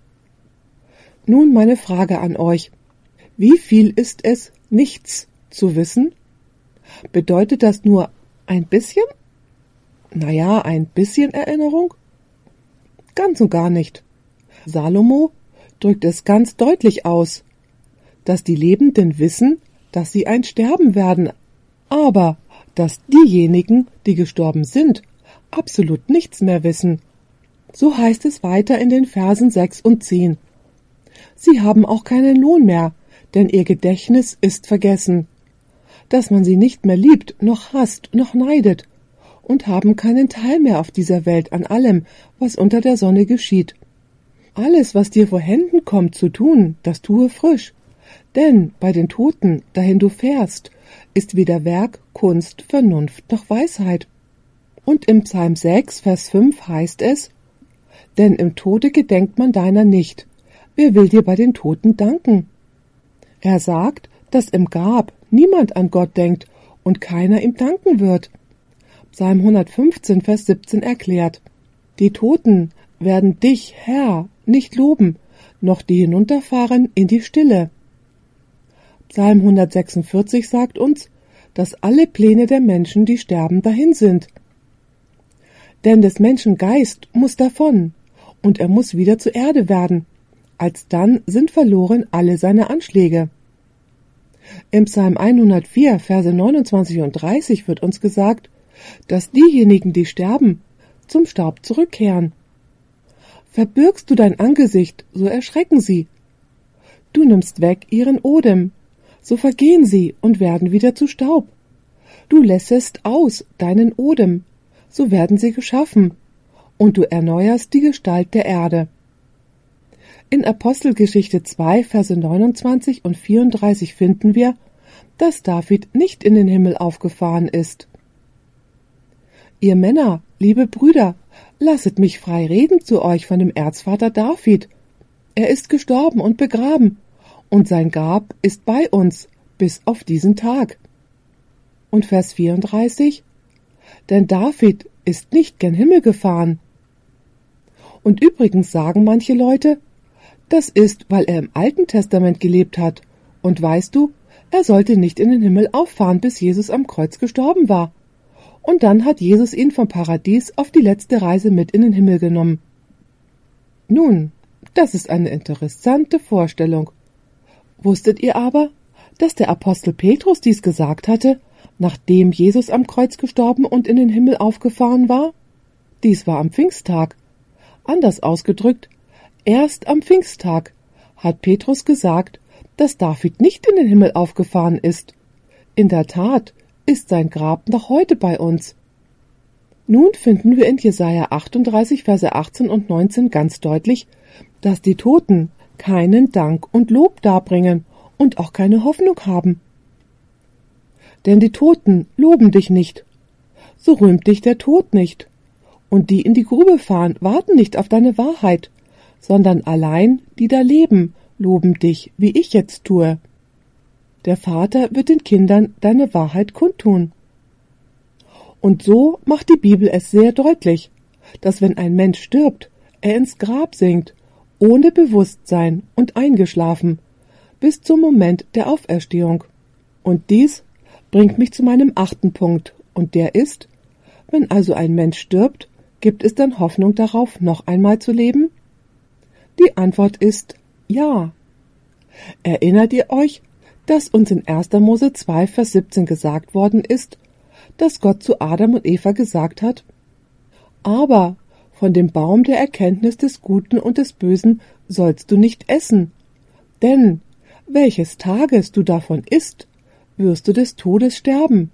Nun meine Frage an euch. Wie viel ist es, nichts zu wissen? Bedeutet das nur ein bisschen? Naja, ein bisschen Erinnerung? Ganz und gar nicht. Salomo drückt es ganz deutlich aus, dass die Lebenden wissen, dass sie einst sterben werden, aber dass diejenigen, die gestorben sind, absolut nichts mehr wissen. So heißt es weiter in den Versen sechs und zehn. Sie haben auch keinen Lohn mehr, denn ihr Gedächtnis ist vergessen, dass man sie nicht mehr liebt, noch hasst, noch neidet, und haben keinen Teil mehr auf dieser Welt an allem, was unter der Sonne geschieht. Alles, was dir vor Händen kommt zu tun, das tue frisch, denn bei den Toten, dahin du fährst, ist weder Werk, Kunst, Vernunft noch Weisheit. Und im Psalm sechs, Vers fünf heißt es, denn im Tode gedenkt man deiner nicht. Wer will dir bei den Toten danken? Er sagt, dass im Grab niemand an Gott denkt und keiner ihm danken wird. Psalm hundertfünfzehn, Vers siebzehn erklärt, die Toten werden dich, Herr, nicht loben, noch die hinunterfahren in die Stille. Psalm hundertsechsundvierzig sagt uns, dass alle Pläne der Menschen, die sterben, dahin sind. Denn des Menschen Geist muss davon, und er muss wieder zur Erde werden. Alsdann sind verloren alle seine Anschläge. Im Psalm hundertvier, Verse neunundzwanzig und dreißig wird uns gesagt, dass diejenigen, die sterben, zum Staub zurückkehren. Verbirgst du dein Angesicht, so erschrecken sie. Du nimmst weg ihren Odem, so vergehen sie und werden wieder zu Staub. Du lässest aus deinen Odem, so werden sie geschaffen, und du erneuerst die Gestalt der Erde. In Apostelgeschichte zwei, Verse neunundzwanzig und vierunddreißig finden wir, dass David nicht in den Himmel aufgefahren ist. Ihr Männer, liebe Brüder, lasset mich frei reden zu euch von dem Erzvater David. Er ist gestorben und begraben, und sein Grab ist bei uns bis auf diesen Tag. Und Vers vierunddreißig, denn David ist nicht gen Himmel gefahren. Und übrigens sagen manche Leute, das ist, weil er im Alten Testament gelebt hat. Und weißt du, er sollte nicht in den Himmel auffahren, bis Jesus am Kreuz gestorben war. Und dann hat Jesus ihn vom Paradies auf die letzte Reise mit in den Himmel genommen. Nun, das ist eine interessante Vorstellung. Wusstet ihr aber, dass der Apostel Petrus dies gesagt hatte, nachdem Jesus am Kreuz gestorben und in den Himmel aufgefahren war? Dies war am Pfingsttag. Anders ausgedrückt, erst am Pfingsttag hat Petrus gesagt, dass David nicht in den Himmel aufgefahren ist. In der Tat ist sein Grab noch heute bei uns. Nun finden wir in Jesaja achtunddreißig, Verse achtzehn und neunzehn ganz deutlich, dass die Toten keinen Dank und Lob darbringen und auch keine Hoffnung haben. Denn die Toten loben dich nicht, so rühmt dich der Tod nicht. Und die in die Grube fahren, warten nicht auf deine Wahrheit, sondern allein die da leben, loben dich, wie ich jetzt tue. Der Vater wird den Kindern deine Wahrheit kundtun. Und so macht die Bibel es sehr deutlich, dass wenn ein Mensch stirbt, er ins Grab sinkt, ohne Bewusstsein und eingeschlafen, bis zum Moment der Auferstehung. Und dies bringt mich zu meinem achten Punkt, und der ist, wenn also ein Mensch stirbt, gibt es dann Hoffnung darauf, noch einmal zu leben? Die Antwort ist ja. Erinnert ihr euch, dass uns in erster Mose zwei, Vers siebzehn gesagt worden ist, dass Gott zu Adam und Eva gesagt hat, aber von dem Baum der Erkenntnis des Guten und des Bösen sollst du nicht essen, denn welches Tages du davon isst, wirst du des Todes sterben.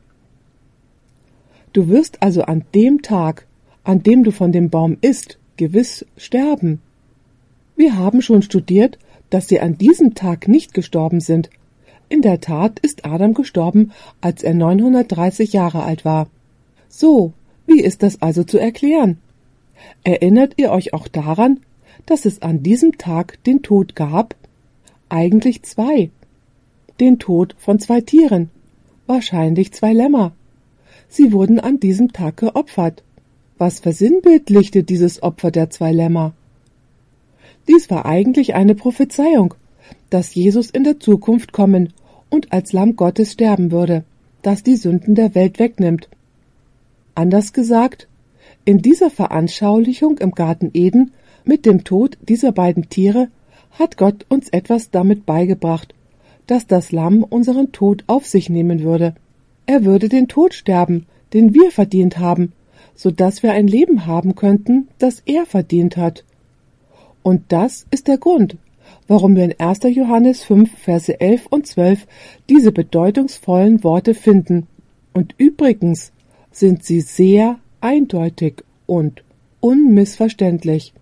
Du wirst also an dem Tag, an dem du von dem Baum isst, gewiss sterben. Wir haben schon studiert, dass sie an diesem Tag nicht gestorben sind. In der Tat ist Adam gestorben, als er neunhundertdreißig Jahre alt war. So, wie ist das also zu erklären? Erinnert ihr euch auch daran, dass es an diesem Tag den Tod gab? Eigentlich zwei. Den Tod von zwei Tieren, wahrscheinlich zwei Lämmer. Sie wurden an diesem Tag geopfert. Was versinnbildlichte dieses Opfer der zwei Lämmer? Dies war eigentlich eine Prophezeiung, dass Jesus in der Zukunft kommen und als Lamm Gottes sterben würde, das die Sünden der Welt wegnimmt. Anders gesagt, in dieser Veranschaulichung im Garten Eden mit dem Tod dieser beiden Tiere hat Gott uns etwas damit beigebracht, dass das Lamm unseren Tod auf sich nehmen würde. Er würde den Tod sterben, den wir verdient haben, so dass wir ein Leben haben könnten, das er verdient hat. Und das ist der Grund, warum wir in erster Johannes fünf, Verse elf und zwölf diese bedeutungsvollen Worte finden. Und übrigens sind sie sehr eindeutig und unmissverständlich.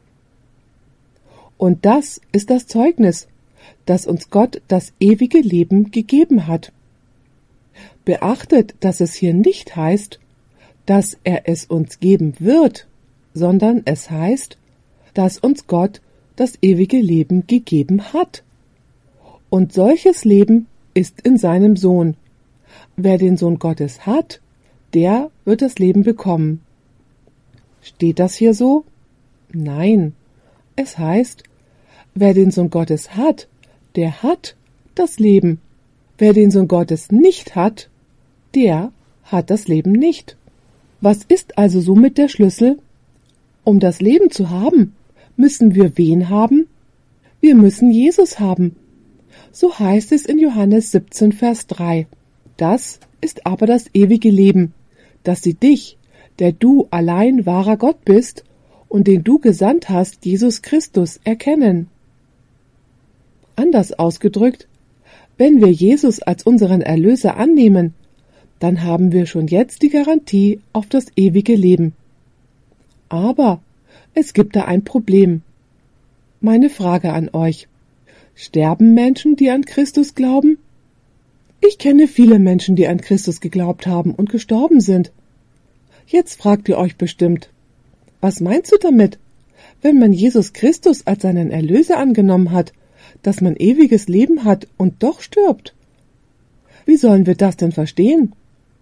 Und das ist das Zeugnis, dass uns Gott das ewige Leben gegeben hat. Beachtet, dass es hier nicht heißt, dass er es uns geben wird, sondern es heißt, dass uns Gott das ewige Leben gegeben hat. Und solches Leben ist in seinem Sohn. Wer den Sohn Gottes hat, der wird das Leben bekommen. Steht das hier so? Nein. Es heißt, wer den Sohn Gottes hat, der hat das Leben. Wer den Sohn Gottes nicht hat, der hat das Leben nicht. Was ist also somit der Schlüssel? Um das Leben zu haben, müssen wir wen haben? Wir müssen Jesus haben. So heißt es in Johannes siebzehn, Vers drei. Das ist aber das ewige Leben, dass sie dich, der du allein wahrer Gott bist und den du gesandt hast, Jesus Christus, erkennen. Anders ausgedrückt, wenn wir Jesus als unseren Erlöser annehmen, dann haben wir schon jetzt die Garantie auf das ewige Leben. Aber es gibt da ein Problem. Meine Frage an euch: Sterben Menschen, die an Christus glauben? Ich kenne viele Menschen, die an Christus geglaubt haben und gestorben sind. Jetzt fragt ihr euch bestimmt, was meinst du damit, wenn man Jesus Christus als seinen Erlöser angenommen hat, dass man ewiges Leben hat und doch stirbt? Wie sollen wir das denn verstehen?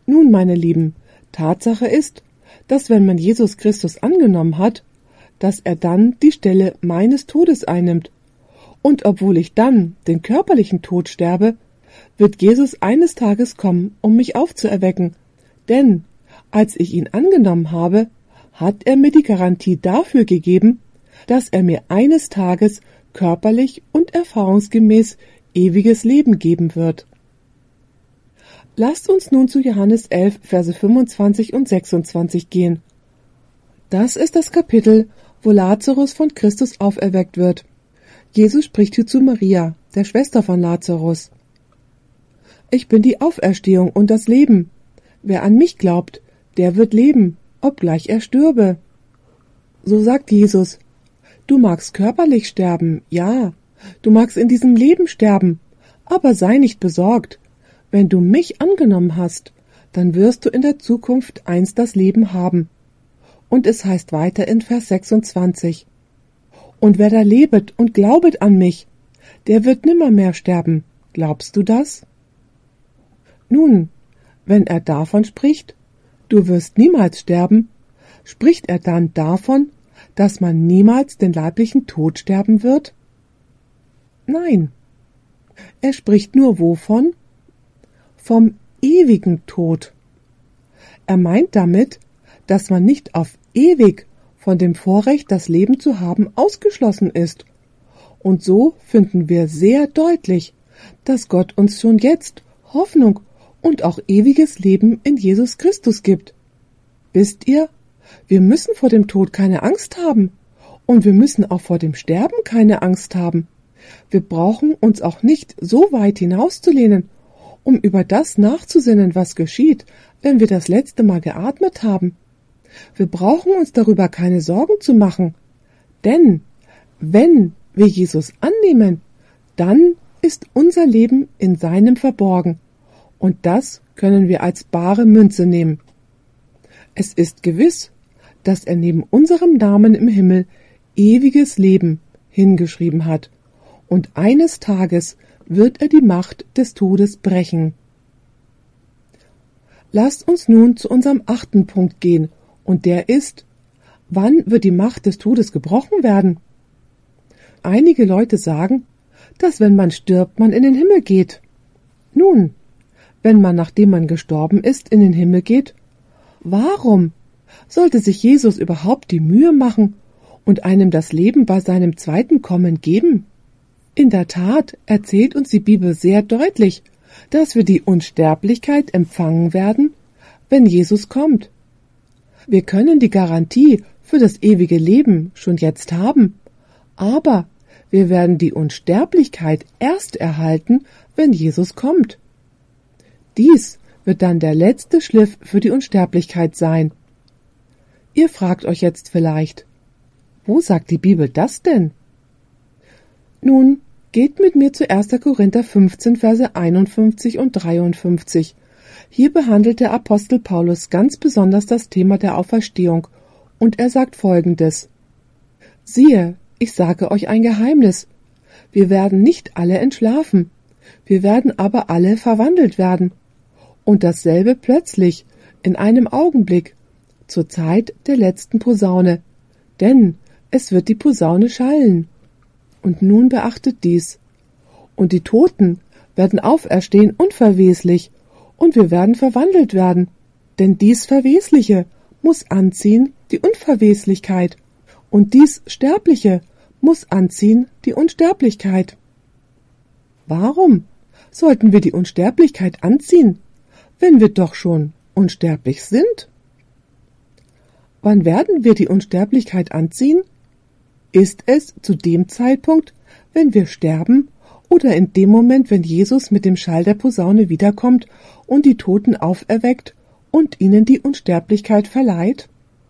Nun, meine Lieben, Tatsache ist, dass wenn man Jesus Christus angenommen hat, dass er dann die Stelle meines Todes einnimmt. Und obwohl ich dann den körperlichen Tod sterbe, wird Jesus eines Tages kommen, um mich aufzuerwecken. Denn als ich ihn angenommen habe, hat er mir die Garantie dafür gegeben, dass er mir eines Tages körperlich und erfahrungsgemäß ewiges Leben geben wird. Lasst uns nun zu Johannes elf, Verse fünfundzwanzig und sechsundzwanzig gehen. Das ist das Kapitel, wo Lazarus von Christus auferweckt wird. Jesus spricht hier zu Maria, der Schwester von Lazarus. Ich bin die Auferstehung und das Leben. Wer an mich glaubt, der wird leben, obgleich er stürbe. So sagt Jesus, du magst körperlich sterben, ja, du magst in diesem Leben sterben, aber sei nicht besorgt. Wenn du mich angenommen hast, dann wirst du in der Zukunft einst das Leben haben. Und es heißt weiter in Vers sechsundzwanzig, und wer da lebet und glaubet an mich, der wird nimmermehr sterben. Glaubst du das? Nun, wenn er davon spricht, du wirst niemals sterben, spricht er dann davon, dass man niemals den leiblichen Tod sterben wird? Nein. Er spricht nur wovon? Vom ewigen Tod. Er meint damit, dass man nicht auf ewig von dem Vorrecht, das Leben zu haben, ausgeschlossen ist. Und so finden wir sehr deutlich, dass Gott uns schon jetzt Hoffnung und auch ewiges Leben in Jesus Christus gibt. Wisst ihr, wir müssen vor dem Tod keine Angst haben und wir müssen auch vor dem Sterben keine Angst haben. Wir brauchen uns auch nicht so weit hinauszulehnen, um über das nachzusinnen, was geschieht, wenn wir das letzte Mal geatmet haben. Wir brauchen uns darüber keine Sorgen zu machen, denn wenn wir Jesus annehmen, dann ist unser Leben in seinem verborgen, und das können wir als bare Münze nehmen. Es ist gewiss, dass er neben unserem Namen im Himmel ewiges Leben hingeschrieben hat, und eines Tages wird er die Macht des Todes brechen. Lasst uns nun zu unserem achten Punkt gehen, und der ist, wann wird die Macht des Todes gebrochen werden? Einige Leute sagen, dass wenn man stirbt, man in den Himmel geht. Nun, wenn man, nachdem man gestorben ist, in den Himmel geht, warum sollte sich Jesus überhaupt die Mühe machen und einem das Leben bei seinem zweiten Kommen geben? In der Tat erzählt uns die Bibel sehr deutlich, dass wir die Unsterblichkeit empfangen werden, wenn Jesus kommt. Wir können die Garantie für das ewige Leben schon jetzt haben, aber wir werden die Unsterblichkeit erst erhalten, wenn Jesus kommt. Dies wird dann der letzte Schliff für die Unsterblichkeit sein. Ihr fragt euch jetzt vielleicht, wo sagt die Bibel das denn? Nun, geht mit mir zu erster Korinther fünfzehn, Verse einundfünfzig und dreiundfünfzig. Hier behandelt der Apostel Paulus ganz besonders das Thema der Auferstehung, und er sagt Folgendes: Siehe, ich sage euch ein Geheimnis. Wir werden nicht alle entschlafen, wir werden aber alle verwandelt werden. Und dasselbe plötzlich, in einem Augenblick, zur Zeit der letzten Posaune. Denn es wird die Posaune schallen. Und nun beachtet dies. Und die Toten werden auferstehen unverweslich, und wir werden verwandelt werden. Denn dies Verwesliche muss anziehen die Unverweslichkeit, und dies Sterbliche muss anziehen die Unsterblichkeit. Warum sollten wir die Unsterblichkeit anziehen, wenn wir doch schon unsterblich sind? Wann werden wir die Unsterblichkeit anziehen? Ist es zu dem Zeitpunkt, wenn wir sterben, oder in dem Moment, wenn Jesus mit dem Schall der Posaune wiederkommt und die Toten auferweckt und ihnen die Unsterblichkeit verleiht?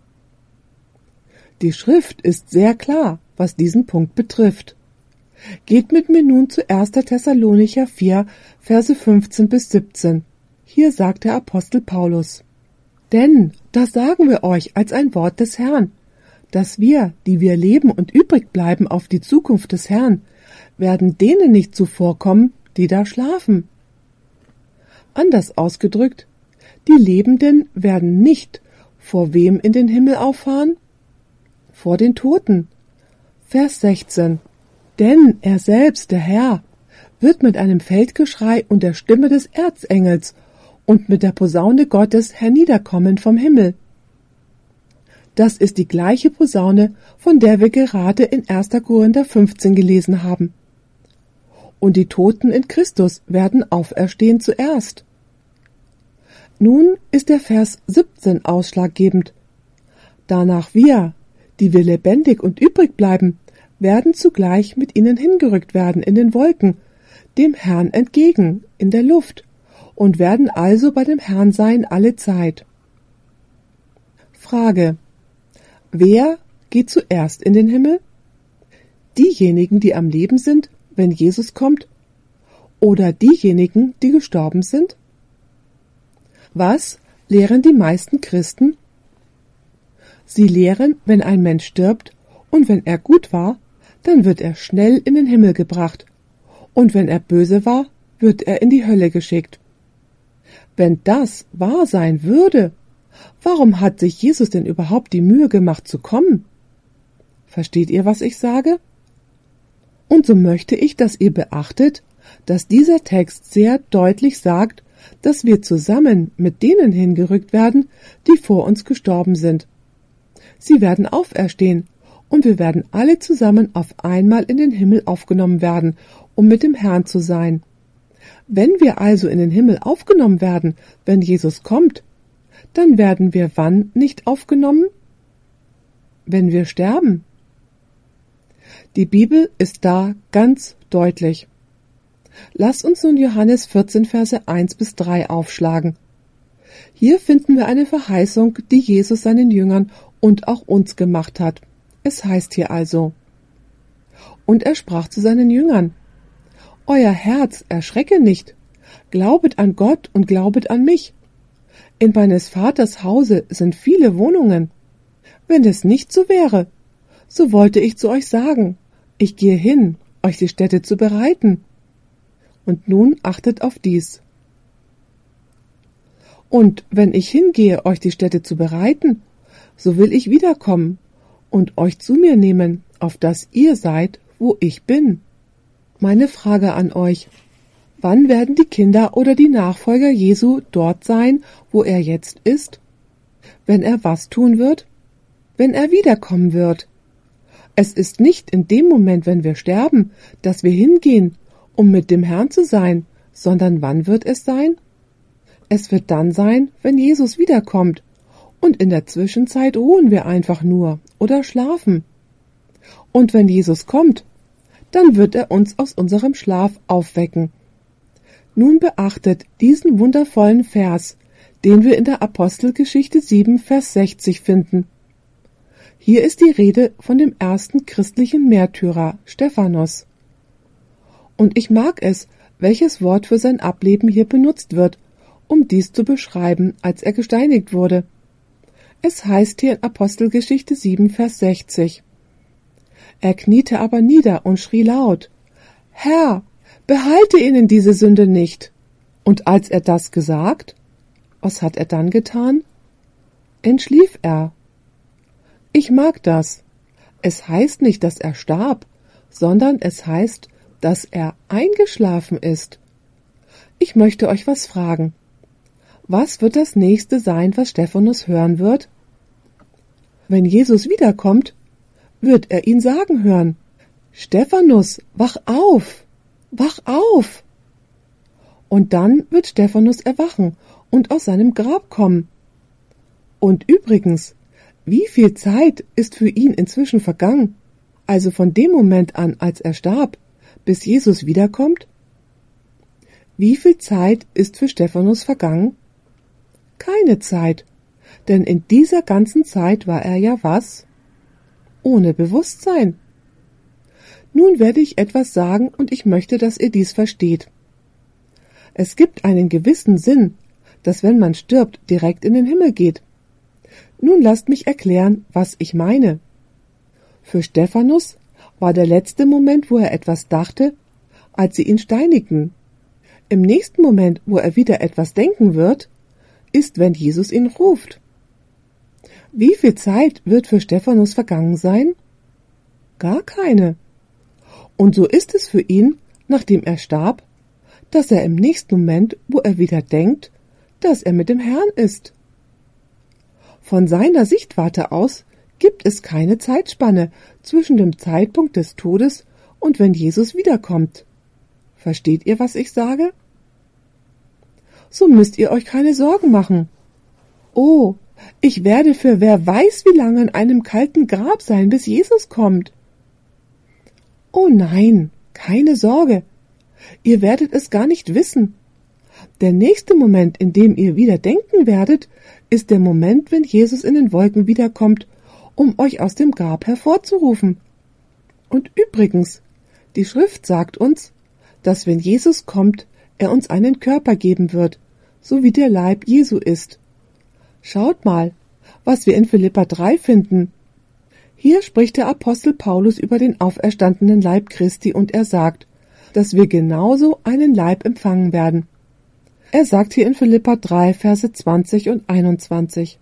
Die Schrift ist sehr klar, was diesen Punkt betrifft. Geht mit mir nun zu erster Thessalonicher vier, Verse fünfzehn bis siebzehn. Hier sagt der Apostel Paulus: Denn das sagen wir euch als ein Wort des Herrn, dass wir, die wir leben und übrig bleiben auf die Zukunft des Herrn, werden denen nicht zuvorkommen, die da schlafen. Anders ausgedrückt, Die Lebenden werden nicht vor wem in den Himmel auffahren? Vor den Toten. Vers sechzehn. Denn er selbst, der Herr, wird mit einem Feldgeschrei und der Stimme des Erzengels und mit der Posaune Gottes herniederkommen vom Himmel. Das ist die gleiche Posaune, von der wir gerade in erster Korinther fünfzehn gelesen haben. Und die Toten in Christus werden auferstehen zuerst. Nun ist der Vers siebzehn ausschlaggebend. Danach wir, die wir lebendig und übrig bleiben, werden zugleich mit ihnen hingerückt werden in den Wolken, dem Herrn entgegen, in der Luft, und werden also bei dem Herrn sein alle Zeit. Frage: Wer geht zuerst in den Himmel? Diejenigen, die am Leben sind, wenn Jesus kommt, oder diejenigen, die gestorben sind? Was lehren die meisten Christen? Sie lehren, wenn ein Mensch stirbt und wenn er gut war, dann wird er schnell in den Himmel gebracht, und wenn er böse war, wird er in die Hölle geschickt. Wenn das wahr sein würde, warum hat sich Jesus denn überhaupt die Mühe gemacht zu kommen? Versteht ihr, was ich sage? Und so möchte ich, dass ihr beachtet, dass dieser Text sehr deutlich sagt, dass wir zusammen mit denen hingerückt werden, die vor uns gestorben sind. Sie werden auferstehen, und wir werden alle zusammen auf einmal in den Himmel aufgenommen werden, um mit dem Herrn zu sein. Wenn wir also in den Himmel aufgenommen werden, wenn Jesus kommt, dann werden wir wann nicht aufgenommen? Wenn wir sterben. Die Bibel ist da ganz deutlich. Lass uns nun Johannes vierzehn, Verse eins bis drei aufschlagen. Hier finden wir eine Verheißung, die Jesus seinen Jüngern und auch uns gemacht hat. Es heißt hier also: Und er sprach zu seinen Jüngern: Euer Herz erschrecke nicht, glaubet an Gott und glaubet an mich. In meines Vaters Hause sind viele Wohnungen. Wenn es nicht so wäre, so wollte ich zu euch sagen, ich gehe hin, euch die Stätte zu bereiten. Und nun achtet auf dies. Und wenn ich hingehe, euch die Stätte zu bereiten, so will ich wiederkommen und euch zu mir nehmen, auf dass ihr seid, wo ich bin. Meine Frage an euch: Wann werden die Kinder oder die Nachfolger Jesu dort sein, wo er jetzt ist? Wenn er was tun wird? Wenn er wiederkommen wird. Es ist nicht in dem Moment, wenn wir sterben, dass wir hingehen, um mit dem Herrn zu sein, sondern wann wird es sein? Es wird dann sein, wenn Jesus wiederkommt, und in der Zwischenzeit ruhen wir einfach nur oder schlafen. Und wenn Jesus kommt, dann wird er uns aus unserem Schlaf aufwecken. Nun beachtet diesen wundervollen Vers, den wir in der Apostelgeschichte sieben, Vers sechzig finden. Hier ist die Rede von dem ersten christlichen Märtyrer, Stephanus. Und ich mag es, welches Wort für sein Ableben hier benutzt wird, um dies zu beschreiben, als er gesteinigt wurde. Es heißt hier in Apostelgeschichte sieben, Vers sechzig. Er kniete aber nieder und schrie laut: Herr, behalte ihnen diese Sünde nicht. Und als er das gesagt, was hat er dann getan? Entschlief er. Ich mag das. Es heißt nicht, dass er starb, sondern es heißt, dass er eingeschlafen ist. Ich möchte euch was fragen. Was wird das nächste sein, was Stephanus hören wird? Wenn Jesus wiederkommt, wird er ihn sagen hören: Stephanus, wach auf! Wach auf! Und dann wird Stephanus erwachen und aus seinem Grab kommen. Und übrigens, wie viel Zeit ist für ihn inzwischen vergangen? Also von dem Moment an, als er starb, bis Jesus wiederkommt? Wie viel Zeit ist für Stephanus vergangen? Keine Zeit, denn in dieser ganzen Zeit war er ja was? Ohne Bewusstsein. Nun werde ich etwas sagen und ich möchte, dass ihr dies versteht. Es gibt einen gewissen Sinn, dass wenn man stirbt, direkt in den Himmel geht. Nun lasst mich erklären, was ich meine. Für Stephanus war der letzte Moment, wo er etwas dachte, als sie ihn steinigten. Im nächsten Moment, wo er wieder etwas denken wird, ist, wenn Jesus ihn ruft. Wie viel Zeit wird für Stephanus vergangen sein? Gar keine. Und so ist es für ihn, nachdem er starb, dass er im nächsten Moment, wo er wieder denkt, dass er mit dem Herrn ist. Von seiner Sichtwarte aus gibt es keine Zeitspanne zwischen dem Zeitpunkt des Todes und wenn Jesus wiederkommt. Versteht ihr, was ich sage? So müsst ihr euch keine Sorgen machen. Oh, ich werde für wer weiß wie lange in einem kalten Grab sein, bis Jesus kommt. Oh nein, keine Sorge. Ihr werdet es gar nicht wissen. Der nächste Moment, in dem ihr wieder denken werdet, ist der Moment, wenn Jesus in den Wolken wiederkommt, um euch aus dem Grab hervorzurufen. Und übrigens, die Schrift sagt uns, dass wenn Jesus kommt, er uns einen Körper geben wird, so wie der Leib Jesu ist. Schaut mal, was wir in Philipper drei finden. Hier spricht der Apostel Paulus über den auferstandenen Leib Christi und er sagt, dass wir genauso einen Leib empfangen werden. Er sagt hier in Philipper drei, Verse zwanzig und einundzwanzig.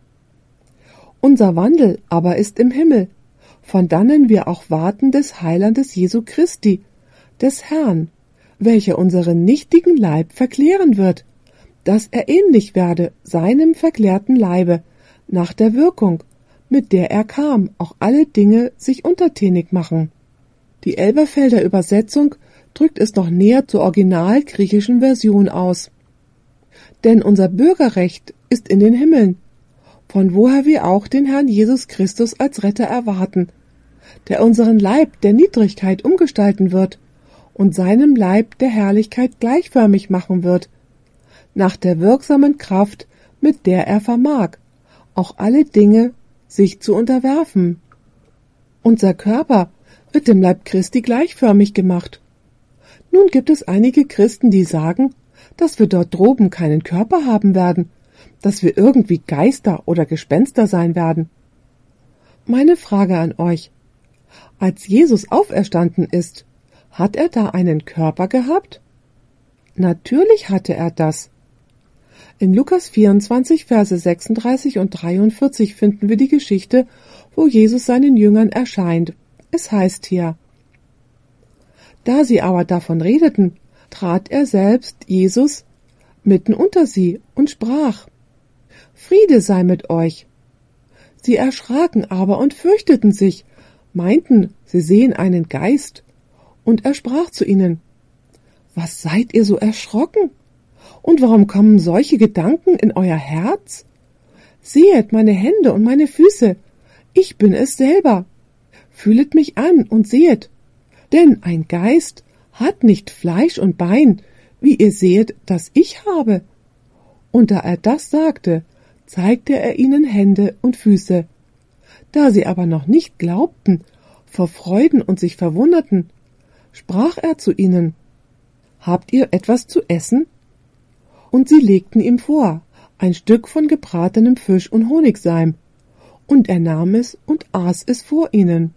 Unser Wandel aber ist im Himmel, von dannen wir auch warten des Heilandes Jesu Christi, des Herrn, welcher unseren nichtigen Leib verklären wird, dass er ähnlich werde seinem verklärten Leibe, nach der Wirkung, mit der er kam, auch alle Dinge sich untertänig machen. Die Elberfelder Übersetzung drückt es noch näher zur original griechischen Version aus. Denn unser Bürgerrecht ist in den Himmeln, von woher wir auch den Herrn Jesus Christus als Retter erwarten, der unseren Leib der Niedrigkeit umgestalten wird und seinem Leib der Herrlichkeit gleichförmig machen wird, nach der wirksamen Kraft, mit der er vermag, auch alle Dinge sich zu unterwerfen. Unser Körper wird dem Leib Christi gleichförmig gemacht. Nun gibt es einige Christen, die sagen, dass wir dort droben keinen Körper haben werden, dass wir irgendwie Geister oder Gespenster sein werden. Meine Frage an euch: Als Jesus auferstanden ist, hat er da einen Körper gehabt? Natürlich hatte er das. In Lukas vierundzwanzig, Verse sechsunddreißig und dreiundvierzig finden wir die Geschichte, wo Jesus seinen Jüngern erscheint. Es heißt hier: Da sie aber davon redeten, trat er selbst, Jesus, mitten unter sie und sprach: Friede sei mit euch. Sie erschraken aber und fürchteten sich, meinten, sie sehen einen Geist. Und er sprach zu ihnen: Was seid ihr so erschrocken? Und warum kommen solche Gedanken in euer Herz? Sehet meine Hände und meine Füße, ich bin es selber. Fühlet mich an und sehet, denn ein Geist hat nicht Fleisch und Bein, wie ihr sehet, das ich habe. Und da er das sagte, zeigte er ihnen Hände und Füße. Da sie aber noch nicht glaubten, vor Freuden und sich verwunderten, sprach er zu ihnen: Habt ihr etwas zu essen? Und sie legten ihm vor ein Stück von gebratenem Fisch und Honigseim, und er nahm es und aß es vor ihnen.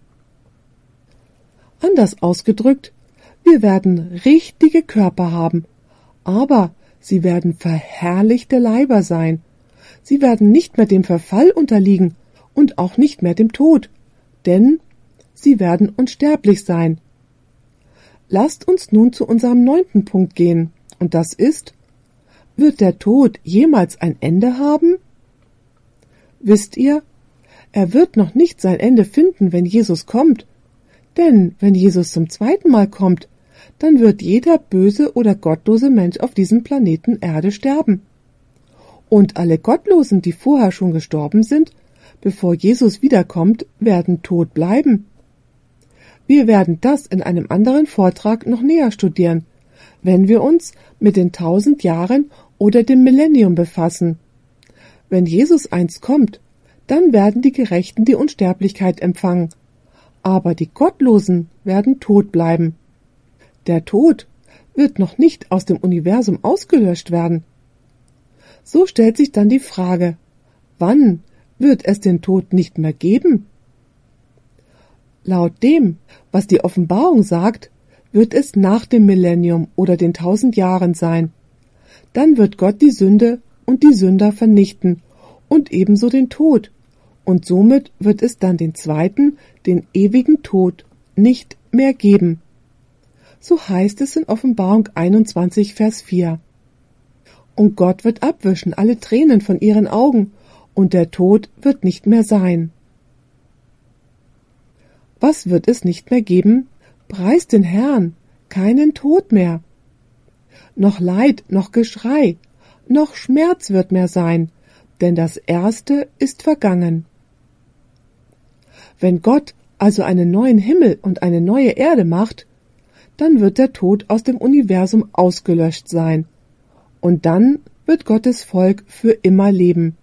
Anders ausgedrückt, wir werden richtige Körper haben, aber sie werden verherrlichte Leiber sein. Sie werden nicht mehr dem Verfall unterliegen und auch nicht mehr dem Tod, denn sie werden unsterblich sein. Lasst uns nun zu unserem neunten Punkt gehen, und das ist: Wird der Tod jemals ein Ende haben? Wisst ihr, er wird noch nicht sein Ende finden, wenn Jesus kommt. Denn wenn Jesus zum zweiten Mal kommt, dann wird jeder böse oder gottlose Mensch auf diesem Planeten Erde sterben. Und alle Gottlosen, die vorher schon gestorben sind, bevor Jesus wiederkommt, werden tot bleiben. Wir werden das in einem anderen Vortrag noch näher studieren, wenn wir uns mit den tausend Jahren oder dem Millennium befassen. Wenn Jesus einst kommt, dann werden die Gerechten die Unsterblichkeit empfangen, aber die Gottlosen werden tot bleiben. Der Tod wird noch nicht aus dem Universum ausgelöscht werden. So stellt sich dann die Frage: Wann wird es den Tod nicht mehr geben? Laut dem, was die Offenbarung sagt, wird es nach dem Millennium oder den tausend Jahren sein. Dann wird Gott die Sünde und die Sünder vernichten und ebenso den Tod, und somit wird es dann den zweiten, den ewigen Tod, nicht mehr geben. So heißt es in Offenbarung einundzwanzig, Vers vier. Und Gott wird abwischen alle Tränen von ihren Augen, und der Tod wird nicht mehr sein. Was wird es nicht mehr geben? Preist den Herrn, keinen Tod mehr. Noch Leid, noch Geschrei, noch Schmerz wird mehr sein, denn das Erste ist vergangen. Wenn Gott also einen neuen Himmel und eine neue Erde macht, dann wird der Tod aus dem Universum ausgelöscht sein. Und dann wird Gottes Volk für immer leben.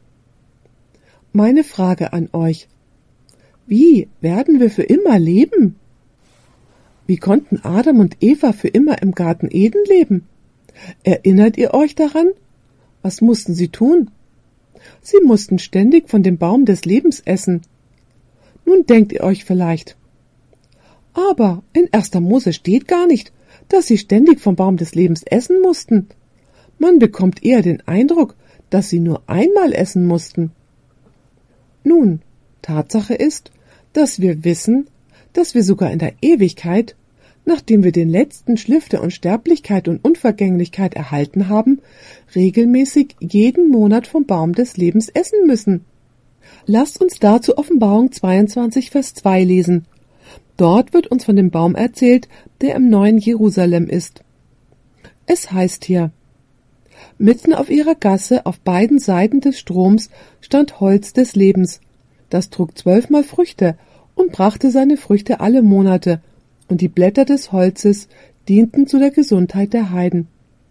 Meine Frage an euch: Wie werden wir für immer leben? Wie konnten Adam und Eva für immer im Garten Eden leben? Erinnert ihr euch daran? Was mussten sie tun? Sie mussten ständig von dem Baum des Lebens essen. Nun denkt ihr euch vielleicht: Aber in erster Mose steht gar nicht, dass sie ständig vom Baum des Lebens essen mussten. Man bekommt eher den Eindruck, dass sie nur einmal essen mussten. Nun, Tatsache ist, dass wir wissen, dass wir sogar in der Ewigkeit, nachdem wir den letzten Schliff der Unsterblichkeit und Unvergänglichkeit erhalten haben, regelmäßig jeden Monat vom Baum des Lebens essen müssen. Lasst uns dazu Offenbarung zweiundzwanzig, Vers zwei lesen. Dort wird uns von dem Baum erzählt, der im neuen Jerusalem ist. Es heißt hier: Mitten auf ihrer Gasse, auf beiden Seiten des Stroms, stand Holz des Lebens. Das trug zwölfmal Früchte und brachte seine Früchte alle Monate, und die Blätter des Holzes dienten zu der Gesundheit der Heiden.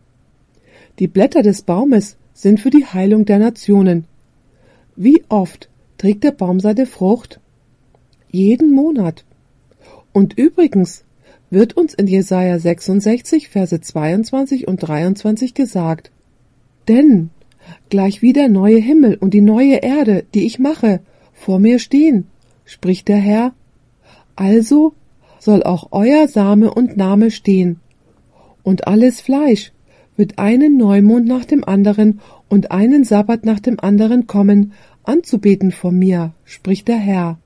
Die Blätter des Baumes sind für die Heilung der Nationen. Wie oft trägt der Baum seine Frucht? Jeden Monat. Und übrigens wird uns in Jesaja sechsundsechzig, Verse zweiundzwanzig und dreiundzwanzig gesagt: Denn gleichwie der neue Himmel und die neue Erde, die ich mache, vor mir stehen, spricht der Herr, also soll auch euer Same und Name stehen. Und alles Fleisch wird einen Neumond nach dem anderen und einen Sabbat nach dem anderen kommen, anzubeten vor mir, spricht der Herr.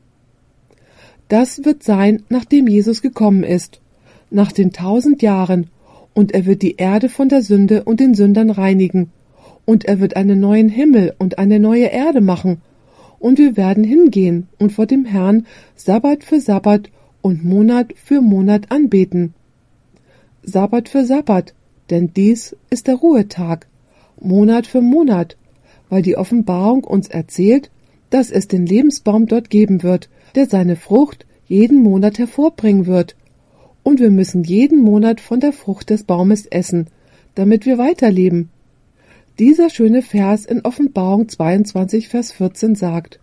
Das wird sein, nachdem Jesus gekommen ist, nach den tausend Jahren, und er wird die Erde von der Sünde und den Sündern reinigen, und er wird einen neuen Himmel und eine neue Erde machen, und wir werden hingehen und vor dem Herrn Sabbat für Sabbat und Monat für Monat anbeten. Sabbat für Sabbat, denn dies ist der Ruhetag, Monat für Monat, weil die Offenbarung uns erzählt, dass es den Lebensbaum dort geben wird, der seine Frucht jeden Monat hervorbringen wird. Und wir müssen jeden Monat von der Frucht des Baumes essen, damit wir weiterleben. Dieser schöne Vers in Offenbarung zweiundzwanzig, Vers vierzehn sagt: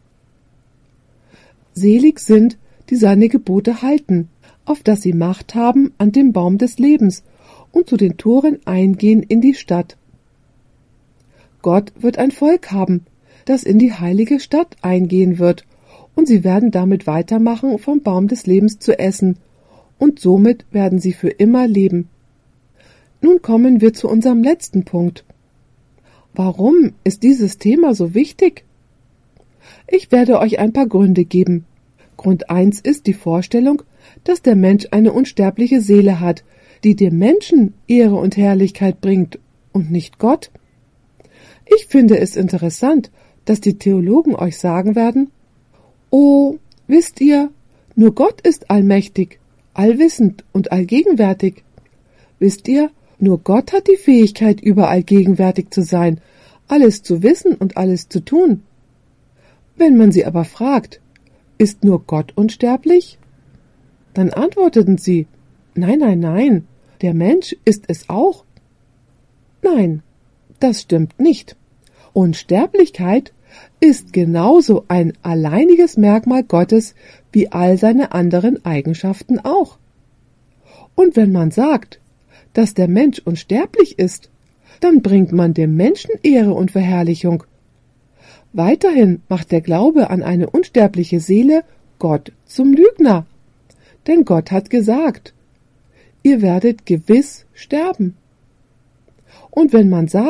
Selig sind, die seine Gebote halten, auf dass sie Macht haben an dem Baum des Lebens und zu den Toren eingehen in die Stadt. Gott wird ein Volk haben, das in die heilige Stadt eingehen wird, und sie werden damit weitermachen, vom Baum des Lebens zu essen, und somit werden sie für immer leben. Nun kommen wir zu unserem letzten Punkt. Warum ist dieses Thema so wichtig? Ich werde euch ein paar Gründe geben. Grund eins ist die Vorstellung, dass der Mensch eine unsterbliche Seele hat, die dem Menschen Ehre und Herrlichkeit bringt und nicht Gott. Ich finde es interessant, dass die Theologen euch sagen werden: Oh, wisst ihr, nur Gott ist allmächtig, allwissend und allgegenwärtig. Wisst ihr, nur Gott hat die Fähigkeit, überall gegenwärtig zu sein, alles zu wissen und alles zu tun. Wenn man sie aber fragt: Ist nur Gott unsterblich? Dann antworteten sie: Nein, nein, nein, der Mensch ist es auch. Nein, das stimmt nicht. Unsterblichkeit ist genauso ein alleiniges Merkmal Gottes wie all seine anderen Eigenschaften auch. Und wenn man sagt, dass der Mensch unsterblich ist, dann bringt man dem Menschen Ehre und Verherrlichung. Weiterhin macht der Glaube an eine unsterbliche Seele Gott zum Lügner. Denn Gott hat gesagt: Ihr werdet gewiss sterben. Und wenn man sagt,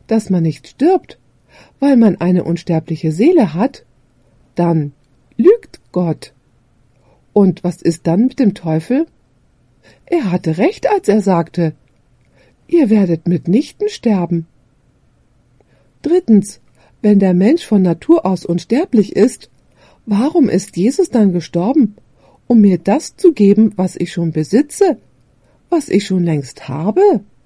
dass man nicht stirbt, weil man eine unsterbliche Seele hat, dann lügt Gott. Und was ist dann mit dem Teufel? Er hatte recht, als er sagte, ihr werdet mitnichten sterben. Drittens, wenn der Mensch von Natur aus unsterblich ist, warum ist Jesus dann gestorben, um mir das zu geben, was ich schon besitze, was ich schon längst habe?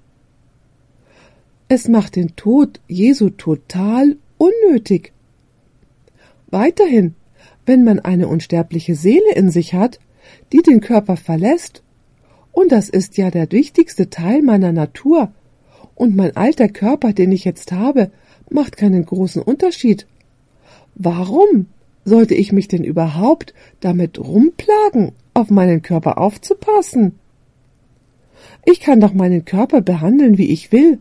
Es macht den Tod Jesu total unnötig. Weiterhin, wenn man eine unsterbliche Seele in sich hat, die den Körper verlässt, und das ist ja der wichtigste Teil meiner Natur, und mein alter Körper, den ich jetzt habe, macht keinen großen Unterschied. Warum sollte ich mich denn überhaupt damit rumplagen, auf meinen Körper aufzupassen? Ich kann doch meinen Körper behandeln, wie ich will.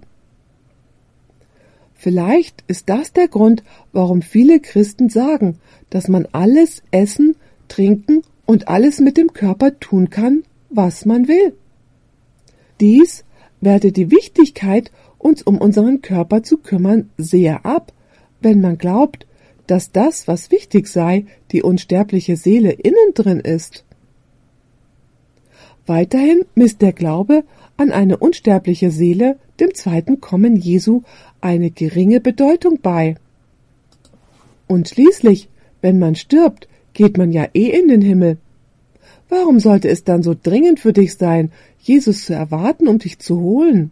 Vielleicht ist das der Grund, warum viele Christen sagen, dass man alles essen, trinken und alles mit dem Körper tun kann, was man will. Dies wertet die Wichtigkeit, uns um unseren Körper zu kümmern, sehr ab, wenn man glaubt, dass das, was wichtig sei, die unsterbliche Seele innen drin ist. Weiterhin misst der Glaube an eine unsterbliche Seele dem zweiten Kommen Jesu eine geringe Bedeutung bei. Und schließlich, wenn man stirbt, geht man ja eh in den Himmel. Warum sollte es dann so dringend für dich sein, Jesus zu erwarten, um dich zu holen?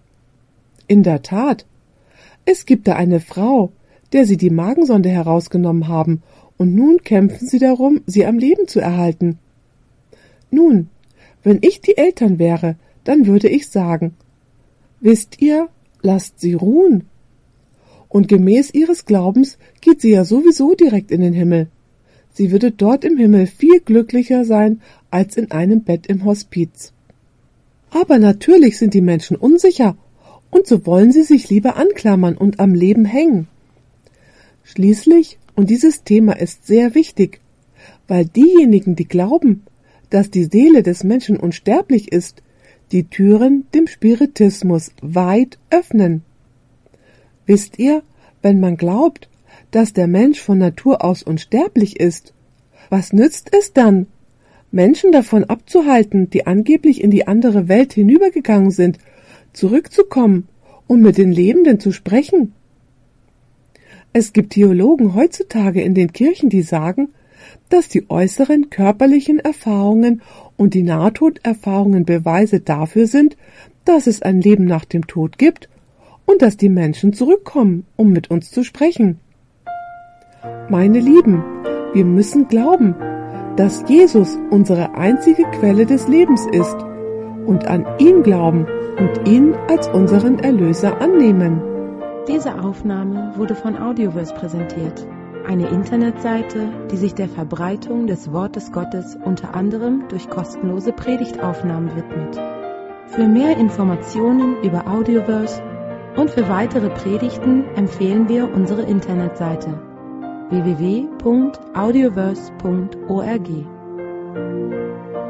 In der Tat, es gibt da eine Frau, der sie die Magensonde herausgenommen haben, und nun kämpfen sie darum, sie am Leben zu erhalten. Nun, wenn ich die Eltern wäre, dann würde ich sagen, wisst ihr, lasst sie ruhen. Und gemäß ihres Glaubens geht sie ja sowieso direkt in den Himmel. Sie würde dort im Himmel viel glücklicher sein als in einem Bett im Hospiz. Aber natürlich sind die Menschen unsicher, und so wollen sie sich lieber anklammern und am Leben hängen. Schließlich, und dieses Thema ist sehr wichtig, weil diejenigen, die glauben, dass die Seele des Menschen unsterblich ist, die Türen dem Spiritismus weit öffnen. Wisst ihr, wenn man glaubt, dass der Mensch von Natur aus unsterblich ist, was nützt es dann, Menschen davon abzuhalten, die angeblich in die andere Welt hinübergegangen sind, zurückzukommen und mit den Lebenden zu sprechen? Es gibt Theologen heutzutage in den Kirchen, die sagen, dass die äußeren körperlichen Erfahrungen und die Nahtoderfahrungen Beweise dafür sind, dass es ein Leben nach dem Tod gibt und dass die Menschen zurückkommen, um mit uns zu sprechen. Meine Lieben, wir müssen glauben, dass Jesus unsere einzige Quelle des Lebens ist und an ihn glauben und ihn als unseren Erlöser annehmen. Diese Aufnahme wurde von Audioverse präsentiert, eine Internetseite, die sich der Verbreitung des Wortes Gottes unter anderem durch kostenlose Predigtaufnahmen widmet. Für mehr Informationen über Audioverse und für weitere Predigten empfehlen wir unsere Internetseite w w w punkt audioverse punkt org.